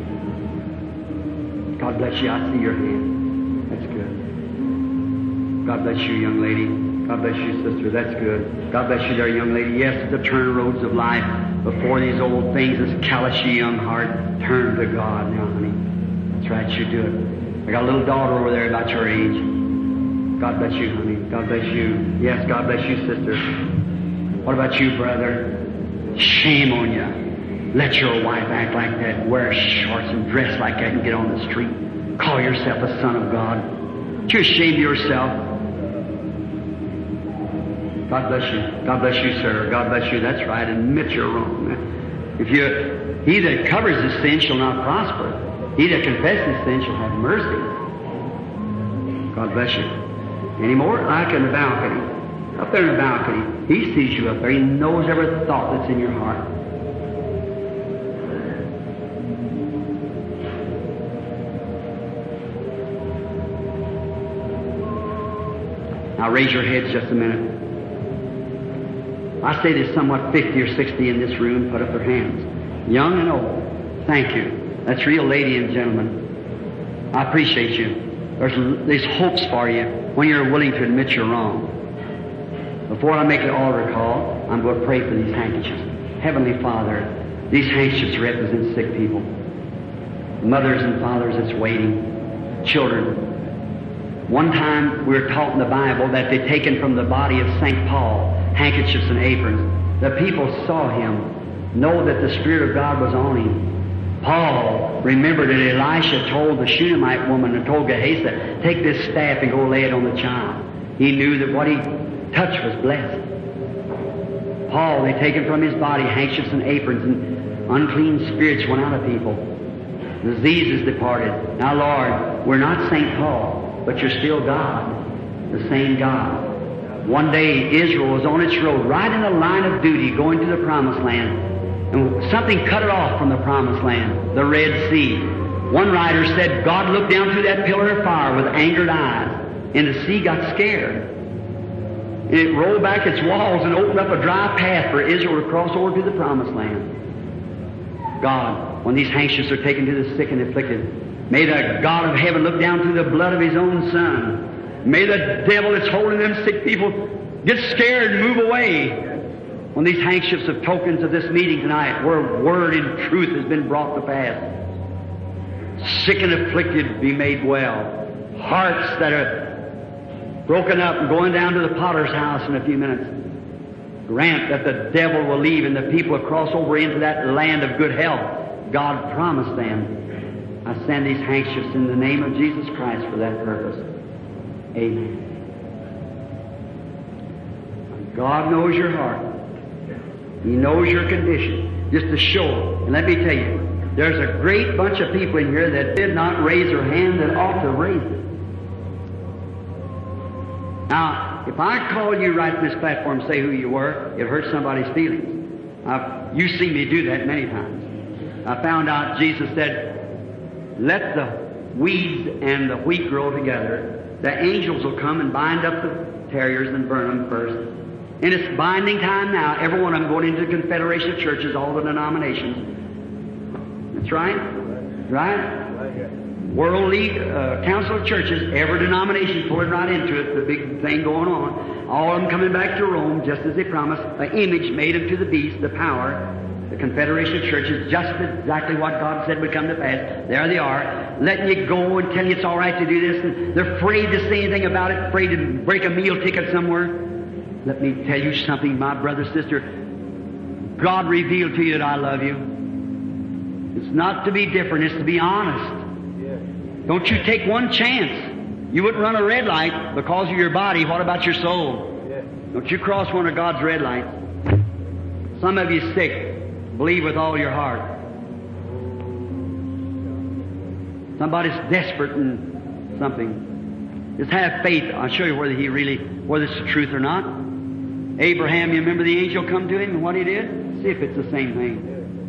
God bless you. I see your hand. That's good. God bless you, young lady. God bless you, sister. That's good. God bless you there, young lady. Yes, the turn roads of life before these old things, this callous young heart. Turn to God now, honey. That's right, you do it. I got a little daughter over there about your age. God bless you, honey. God bless you. Yes, God bless you, sister. What about you, brother? Shame on you. Let your wife act like that, wear shorts and dress like that and get on the street. Call yourself a son of God. Aren't you ashamed of yourself? God bless you. God bless you, sir. God bless you. That's right. Admit you're wrong. He that covers his sin shall not prosper. He that confesses his sin shall have mercy. God bless you. Any more? Like in the balcony. Up there in the balcony. He sees you up there. He knows every thought that's in your heart. Now raise your heads just a minute. I say there's somewhat 50 or 60 in this room put up their hands. Young and old. Thank you. That's real, lady and gentlemen. I appreciate you. There's hopes for you when you're willing to admit you're wrong. Before I make the altar call, I'm going to pray for these handkerchiefs. Heavenly Father, these handkerchiefs represent sick people. Mothers and fathers that's waiting. Children. One time we were taught in the Bible that they'd taken from the body of St. Paul handkerchiefs and aprons. The people saw him, know that the Spirit of God was on him. Paul remembered that Elisha told the Shunammite woman and told Gehazi, take this staff and go lay it on the child. He knew that what he touched was blessed. Paul, they taken from his body handkerchiefs and aprons, and unclean spirits went out of people. Diseases departed. Now, Lord, we're not St. Paul, but you're still God, the same God. One day Israel was on its road, right in the line of duty, going to the Promised Land, and something cut it off from the Promised Land, the Red Sea. One writer said God looked down through that pillar of fire with angered eyes, and the sea got scared. And it rolled back its walls and opened up a dry path for Israel to cross over to the Promised Land. God, when these handkerchiefs are taken to the sick and afflicted, may the God of heaven look down through the blood of His own Son. May the devil that's holding them sick people get scared and move away. When these handkerchiefs of tokens of this meeting tonight, where word and truth has been brought to pass, sick and afflicted be made well. Hearts that are broken up and going down to the potter's house in a few minutes. Grant that the devil will leave and the people will cross over into that land of good health. God promised them. I send these handkerchiefs in the name of Jesus Christ for that purpose. Amen. God knows your heart. He knows your condition. Just to show. And let me tell you, there's a great bunch of people in here that did not raise their hand that ought to raise it. Now, if I call you right from this platform and say who you were, it hurts somebody's feelings. You see me do that many times. I found out Jesus said, let the weeds and the wheat grow together. The angels will come and bind up the terriers and burn them first. And it's binding time now. Every one of them going into the Confederation of Churches, all the denominations. That's right. Right? World League, Council of Churches, every denomination pulling right into it, the big thing going on. All of them coming back to Rome, just as they promised. An image made unto the beast, the power. The Confederation of Churches, just exactly what God said would come to pass. There they are, letting you go and tell you it's all right to do this. And they're afraid to say anything about it, afraid to break a meal ticket somewhere. Let me tell you something, my brother, sister. God revealed to you that I love you. It's not to be different, it's to be honest. Don't you take one chance. You wouldn't run a red light because of your body. What about your soul? Don't you cross one of God's red lights. Some of you sick. Believe with all your heart. Somebody's desperate in something. Just have faith. I'll show you whether it's the truth or not. Abraham, you remember the angel come to him and what he did? See if it's the same thing.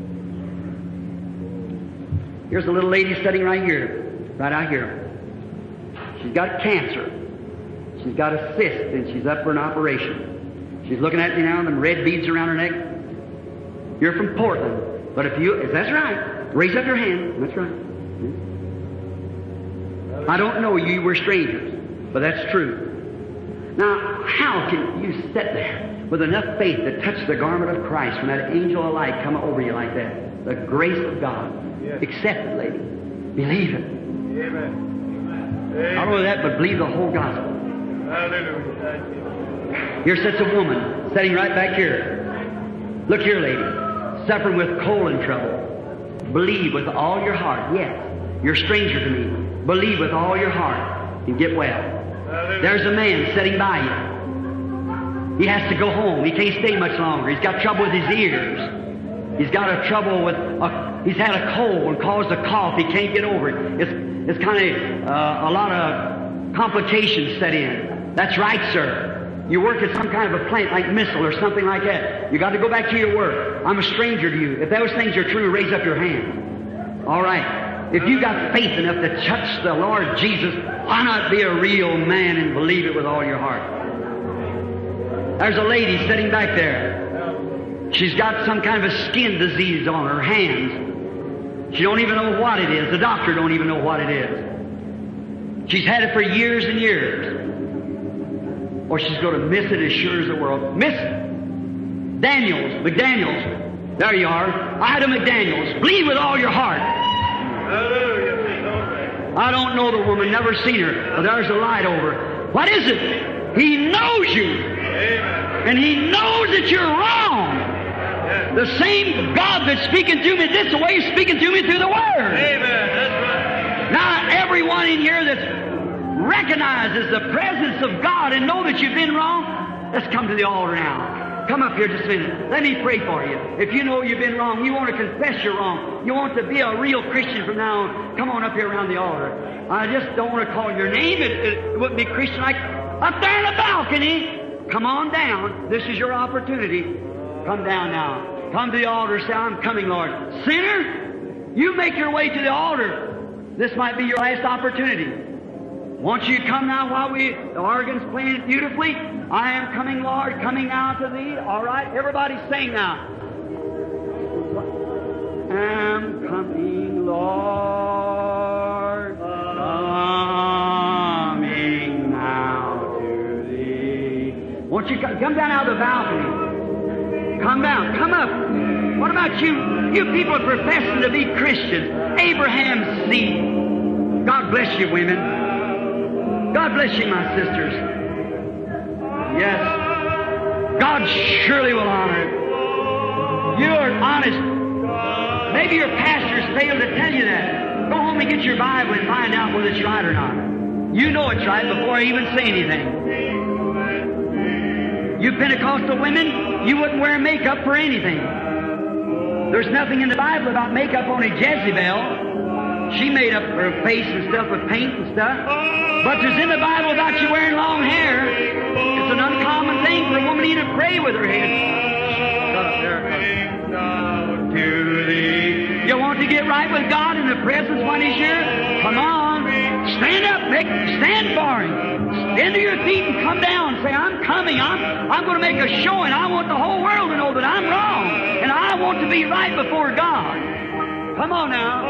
Here's a little lady sitting right here, right out here. She's got cancer. She's got a cyst and she's up for an operation. She's looking at me now, and red beads around her neck. You're from Portland, but if that's right, raise up your hand. That's right. I don't know you, we're strangers, but that's true. Now, how can you sit there with enough faith to touch the garment of Christ when that angel of light come over you like that? The grace of God. Yes. Accept it, lady. Believe it. Amen. Not only that, but believe the whole gospel. Hallelujah. Thank you. Here sits a woman sitting right back here. Look here, lady. Suffering with colon trouble. Believe with all your heart. Yes. You're a stranger to me. Believe with all your heart and get well. Hallelujah. There's a man sitting by you. He has to go home. He can't stay much longer. He's got trouble with his ears. He's got a trouble with, he's had a cold and caused a cough. He can't get over it. It's kind of a lot of complications set in. That's right, sir. You work at some kind of a plant like Missile or something like that. You got to go back to your work. I'm a stranger to you. If those things are true, raise up your hand. All right. If you got faith enough to touch the Lord Jesus, why not be a real man and believe it with all your heart? There's a lady sitting back there. She's got some kind of a skin disease on her hands. She don't even know what it is. The doctor don't even know what it is. She's had it for years and years. Or she's going to miss it as sure as the world. Miss McDaniels. There you are. Ida McDaniels. Believe with all your heart. Hallelujah. I don't know the woman, never seen her, but there's a light over her. What is it? He knows you. Amen. And He knows that you're wrong. Yes. The same God that's speaking to me this way is speaking to me through the Word. Amen. That's right. Now, everyone in here that recognizes the presence of God and know that you've been wrong, let's come to the altar now. Come up here just a minute. Let me pray for you. If you know you've been wrong, you want to confess you're wrong, you want to be a real Christian from now on, come on up here around the altar. I just don't want to call your name. It wouldn't be Christian like up there in the balcony. Come on down. This is your opportunity. Come down now. Come to the altar. Say, I'm coming, Lord. Sinner, you make your way to the altar. This might be your last opportunity. Won't you come now while the organ's playing beautifully? I am coming, Lord, coming now to Thee. All right, everybody sing now. Am coming, Lord, coming now to Thee. Won't you come down out of the balcony? Come down, come up. What about you? You people professing to be Christians. Abraham's seed. God bless you, women. God bless you, my sisters. Yes. God surely will honor it. You're honest. Maybe your pastors failed to tell you that. Go home and get your Bible and find out whether it's right or not. You know it's right before I even say anything. You Pentecostal women, you wouldn't wear makeup for anything. There's nothing in the Bible about makeup, only Jezebel. She made up her face and stuff with paint and stuff. But there's in the Bible about you wearing long hair. It's an uncommon thing for a woman to even pray with her head. To Thee. You want to get right with God in the presence when He's here? Come on. Stand up. Stand for Him. Stand to your feet and come down. Say, I'm coming. I'm going to make a showing. I want the whole world to know that I'm wrong. And I want to be right before God. Come on now.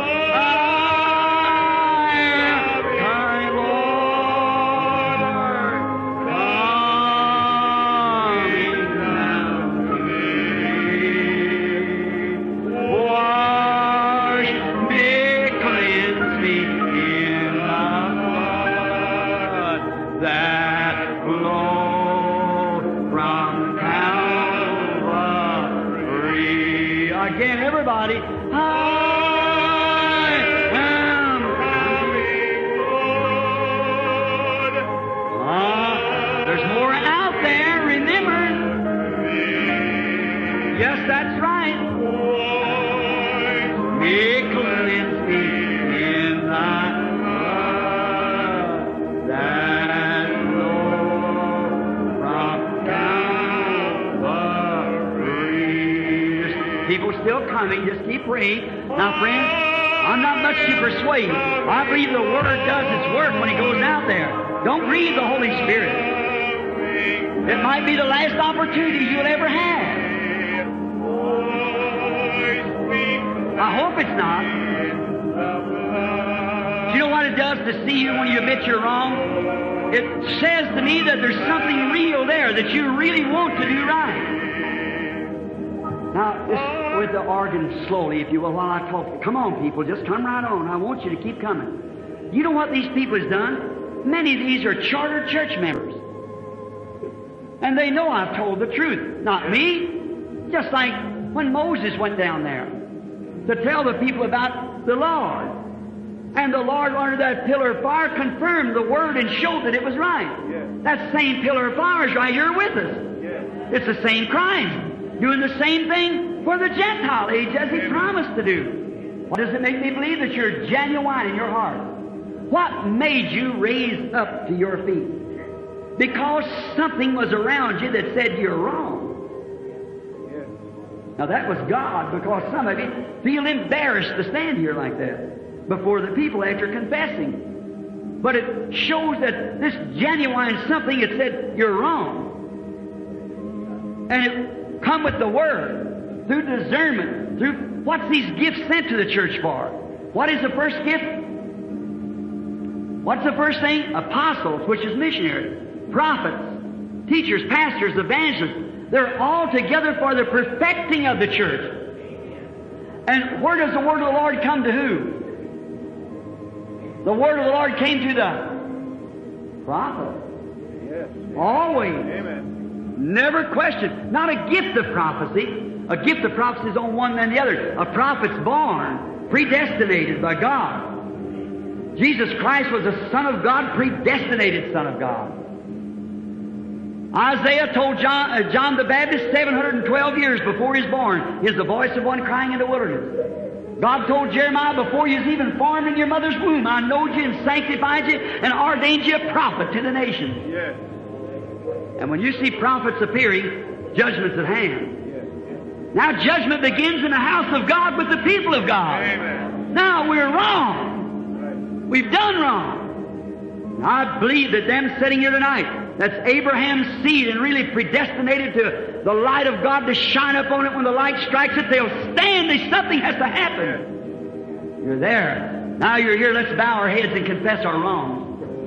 Again, everybody. There's more out there, remember. Yes, that's right. Cleanse me in Thy blood, that flow from Calvary. People still coming. Just keep praying. Now, friends, I'm not much to persuade. I believe the Word does its work when it goes out there. Don't grieve the Holy Spirit. It might be the last opportunity you'll ever have. I hope it's not. Do you know what it does to see you when you admit you're wrong? it says to me that there's something real there, that you really want to do right. Now, just with the organ slowly, if you will, while I talk. Come on, people, just come right on. I want you to keep coming. You know what these people has done? Many of these are chartered church members. And they know I've told the truth. Not me. Just like when Moses went down there to tell the people about the Lord. And the Lord, under that pillar of fire, confirmed the Word and showed that it was right. Yes. That same pillar of fire is right here with us. Yes. It's the same Christ, doing the same thing for the Gentile age as He promised to do. What does it make me believe? That you're genuine in your heart. What made you raise up to your feet? Because something was around you that said you're wrong. Yes. Now that was God, because some of you feel embarrassed to stand here like that before the people after confessing. But it shows that this genuine something that said you're wrong. And it come with the Word, through discernment, through what's these gifts sent to the church for? What is the first gift? What's the first thing? Apostles, which is missionaries, prophets, teachers, pastors, evangelists. They're all together for the perfecting of the church. And where does the word of the Lord come to who? The word of the Lord came to the prophet. Yes. Always. Amen. Never questioned. Not a gift of prophecy. A gift of prophecy is on one than the other. A prophet's born, predestinated by God. Jesus Christ was a Son of God, predestinated Son of God. Isaiah told John the Baptist 712 years before he was born, is the voice of one crying in the wilderness. God told Jeremiah, before you was even formed in your mother's womb, I knowed you and sanctified you and ordained you a prophet to the nations. Yes. And when you see prophets appearing, judgment's at hand. Yes. Now judgment begins in the house of God with the people of God. Amen. Now we're wrong. Right. We've done wrong. And I believe that them sitting here tonight, that's Abraham's seed and really predestinated to the light of God to shine up on it. When the light strikes it, they'll stand. Something has to happen. You're there. Now you're here. Let's bow our heads and confess our wrongs.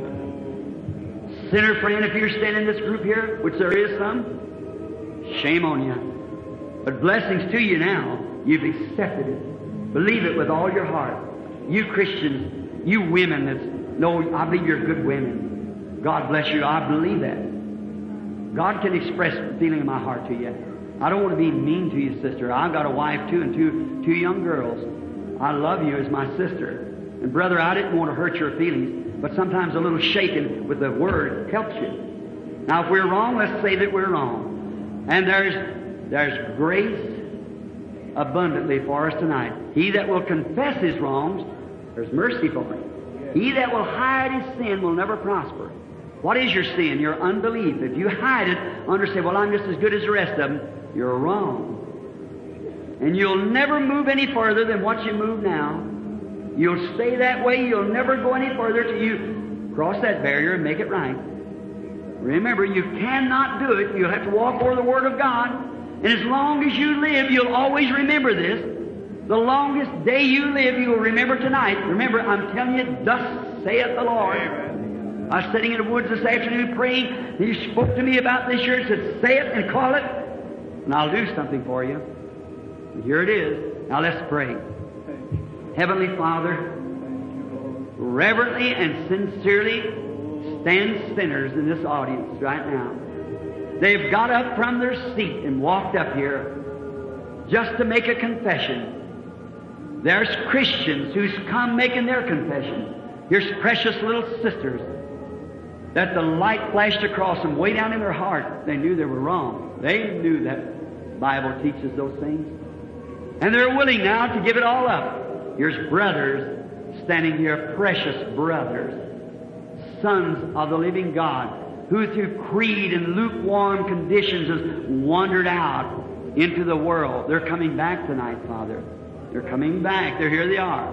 Sinner friend, if you're standing in this group here, which there is some, shame on you. But blessings to you now. You've accepted it. Believe it with all your heart. You Christians, you women that know, I believe you're good women. God bless you. I believe that. God can express the feeling in my heart to you. I don't want to be mean to you, sister. I've got a wife too and two young girls. I love you as my sister. And brother, I didn't want to hurt your feelings, but sometimes a little shaking with the word helps you. Now if we're wrong, let's say that we're wrong. And there's grace abundantly for us tonight. He that will confess his wrongs, there's mercy for him. He that will hide his sin will never prosper. What is your sin? Your unbelief. If you hide it under, say, well, I'm just as good as the rest of them, you're wrong. And you'll never move any further than what you move now. You'll stay that way. You'll never go any further till you cross that barrier and make it right. Remember, you cannot do it. You'll have to walk over the Word of God. And as long as you live, you'll always remember this. The longest day you live, you will remember tonight. Remember, I'm telling you, thus saith the Lord. Amen. I was sitting in the woods this afternoon praying, and He spoke to me about this here and said, say it and call it, and I'll do something for you. And here it is. Now let's pray. Heavenly Father, reverently and sincerely stand sinners in this audience right now. They've got up from their seat and walked up here just to make a confession. There's Christians who's come making their confession. Here's precious little sisters that the light flashed across them way down in their heart. They knew they were wrong. They knew that the Bible teaches those things. And they're willing now to give it all up. Here's brothers standing here, precious brothers, sons of the living God, who through creed and lukewarm conditions has wandered out into the world. They're coming back tonight, Father. They're coming back. Here they are.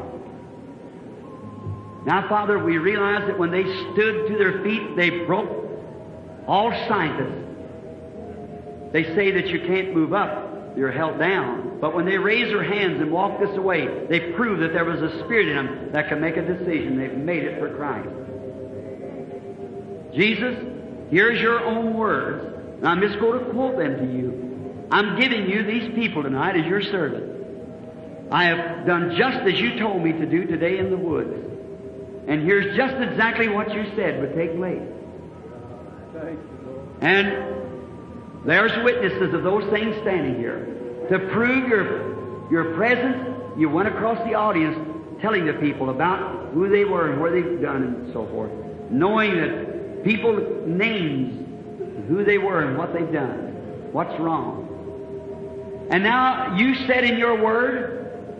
Now, Father, we realize that when they stood to their feet, they broke all scientists. They say that you can't move up. You're held down. But when they raise their hands and walk this way, they prove that there was a spirit in them that could make a decision. They've made it for Christ. Jesus, here's your own words. And I'm just going to quote them to you. I'm giving you these people tonight as your servant. I have done just as you told me to do today in the woods. And here's just exactly what you said would take place. And there's witnesses of those things standing here. To prove your presence, you went across the audience telling the people about who they were and where they've done and so forth. Knowing that people, names, who they were and what they've done. What's wrong. And now you said in your word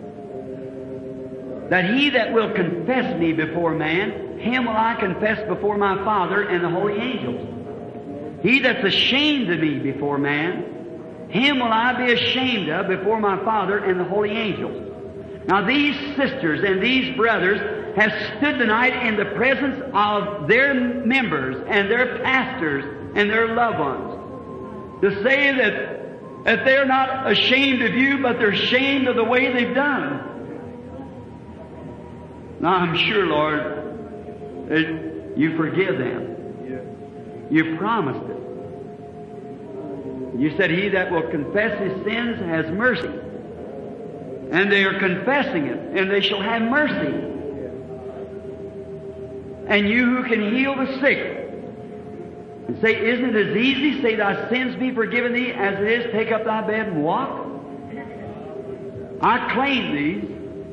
that he that will confess me before man, him will I confess before my Father and the holy angels. He that's ashamed of me before man, him will I be ashamed of before my Father and the holy angels. Now these sisters and these brothers have stood tonight in the presence of their members and their pastors and their loved ones to say that they're not ashamed of you, but they're ashamed of the way they've done. Now I'm sure, Lord, that you forgive them. You promised it. You said, he that will confess his sins has mercy. And they are confessing it, and they shall have mercy. And you who can heal the sick, and say, isn't it as easy, say thy sins be forgiven thee, as it is, take up thy bed and walk? I claim these.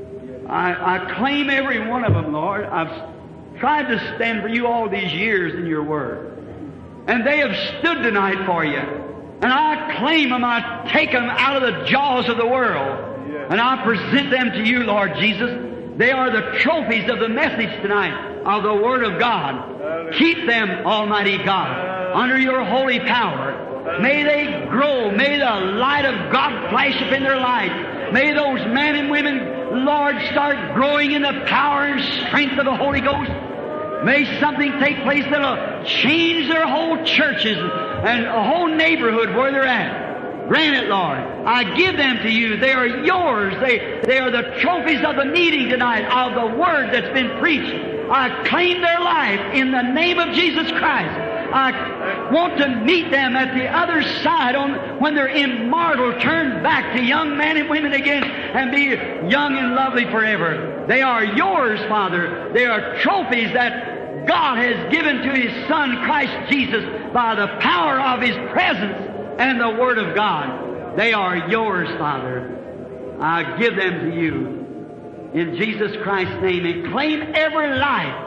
I claim every one of them, Lord. I've tried to stand for you all these years in your word. And they have stood tonight for you. And I claim them, I take them out of the jaws of the world. And I present them to you, Lord Jesus. They are the trophies of the message tonight of the Word of God. Keep them, Almighty God, under your holy power. May they grow. May the light of God flash up in their life. May those men and women, Lord, start growing in the power and strength of the Holy Ghost. May something take place that'll change their whole churches and a whole neighborhood where they're at. Grant it, Lord. I give them to you. They are yours. They are the trophies of the meeting tonight, of the Word that's been preached. I claim their life in the name of Jesus Christ. I want to meet them at the other side when they're immortal, turn back to young men and women again and be young and lovely forever. They are yours, Father. They are trophies that God has given to His Son, Christ Jesus, by the power of His presence and the Word of God. They are yours, Father. I give them to you in Jesus Christ's name, and claim every life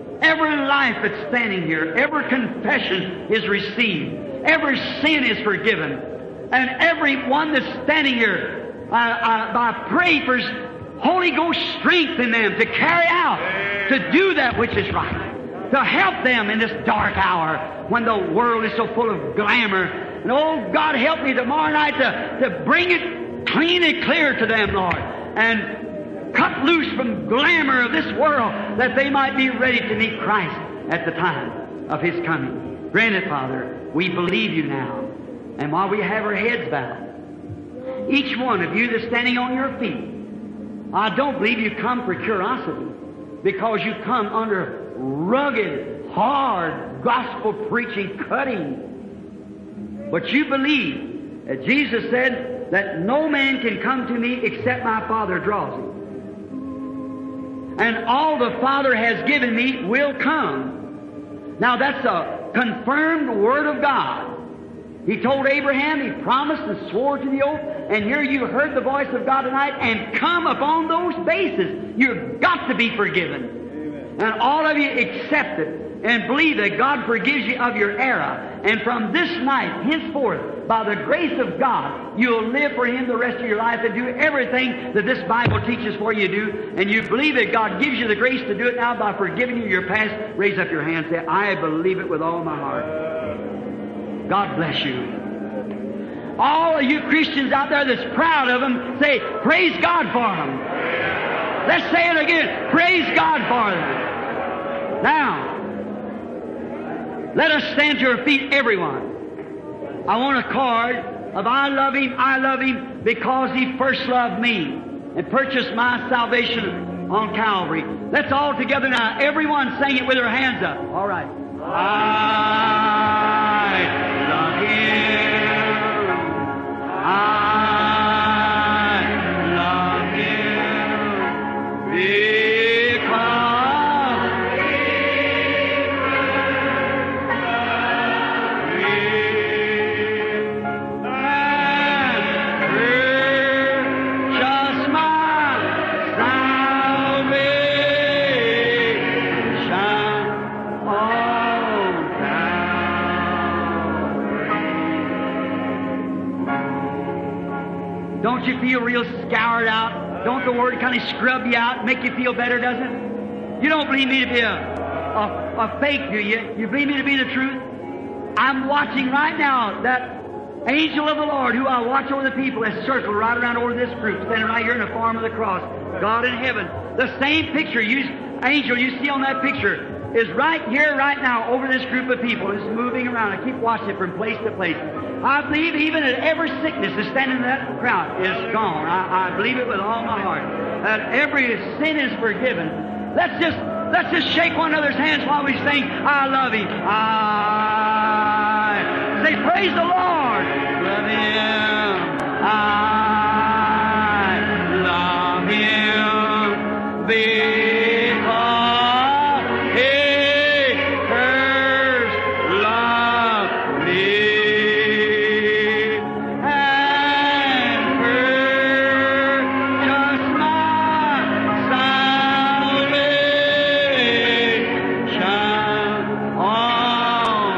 that's standing here. Every confession is received. Every sin is forgiven. And every one that's standing here, I pray for Holy Ghost strength in them to carry out, to do that which is right, to help them in this dark hour when the world is so full of glamour. And oh, God, help me tomorrow night to bring it clean and clear to them, Lord, and cut loose from glamour of this world, that they might be ready to meet Christ at the time of His coming. Grant it, Father. We believe you now. And while we have our heads bowed, each one of you that's standing on your feet, I don't believe you come for curiosity, because you come under rugged, hard, gospel-preaching, cutting. But you believe that Jesus said that no man can come to me except my Father draws him. And all the Father has given me will come. Now that's a confirmed Word of God. He told Abraham, He promised and swore to the oath, and here you heard the voice of God tonight and come upon those bases. You've got to be forgiven. Amen. And all of you accept it and believe that God forgives you of your error. And from this night, henceforth, by the grace of God, you'll live for Him the rest of your life and do everything that this Bible teaches for you to do. And you believe that God gives you the grace to do it now by forgiving you your past. Raise up your hand and say, I believe it with all my heart. God bless you. All of you Christians out there that's proud of them, say, praise God for them. Let's say it again. Praise God for them. Now, let us stand to our feet, everyone. I want a card of I love Him because He first loved me and purchased my salvation on Calvary. Let's all together now, everyone sing it with our hands up. All right. love Him. I love Him because He purchased my salvation on Calvary. Don't you feel real scoured out? Don't the Word kind of scrub you out, make you feel better, doesn't it? You don't believe me to be a fake, do you? You believe me to be the truth? I'm watching right now that angel of the Lord who I watch over the people has circled right around over this group, standing right here in the form of the cross. God in heaven. The same picture, angel you see on that picture, is right here, right now, over this group of people. It's moving around. I keep watching it from place to place. I believe even that every sickness that's standing in that crowd is gone. I believe it with all my heart. That every sin is forgiven. Let's just shake one another's hands while we sing, I love Him. I say, praise the Lord. Love Him. I love Him because He first loved me and purchased my salvation on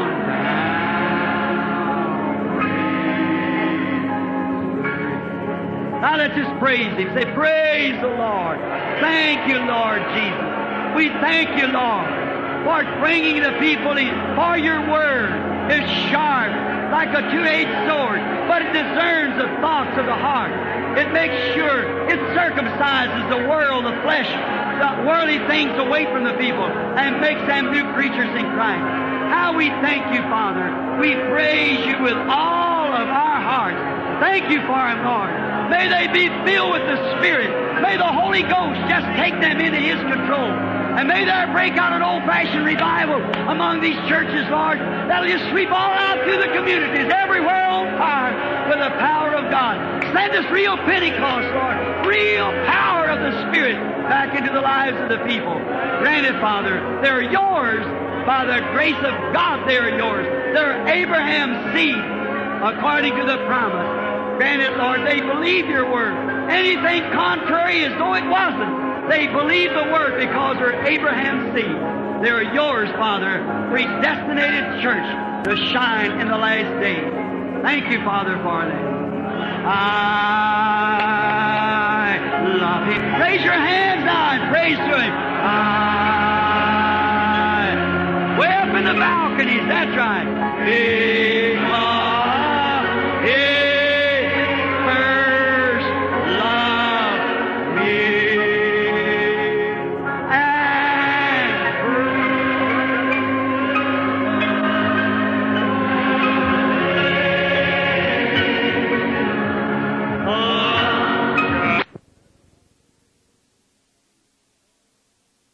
Calvary. Now let's just praise Him. Say, praise the Lord. Thank you, Lord Jesus. We thank you, Lord, for bringing the people in. For your word is sharp like a two-edged sword, but it discerns the thoughts of the heart. It makes sure, it circumcises the world, the flesh, the worldly things away from the people, and makes them new creatures in Christ. How we thank you, Father. We praise you with all of our hearts. Thank you for them, Lord. May they be filled with the Spirit. May the Holy Ghost just take them into His control. And may there break out an old-fashioned revival among these churches, Lord, that'll just sweep all out through the communities, everywhere on fire with the power of God. Send us real Pentecost, Lord, real power of the Spirit back into the lives of the people. Grant it, Father. They're yours. By the grace of God, they are yours. They're Abraham's seed, according to the promise. Grant it, Lord. They believe your word. Anything contrary as though it wasn't. They believe the word because they're Abraham's seed. They're yours, Father, predestinated church to shine in the last days. Thank you, Father, for that. I love Him. Raise your hands now and praise to Him. Way up in the balconies, that's right.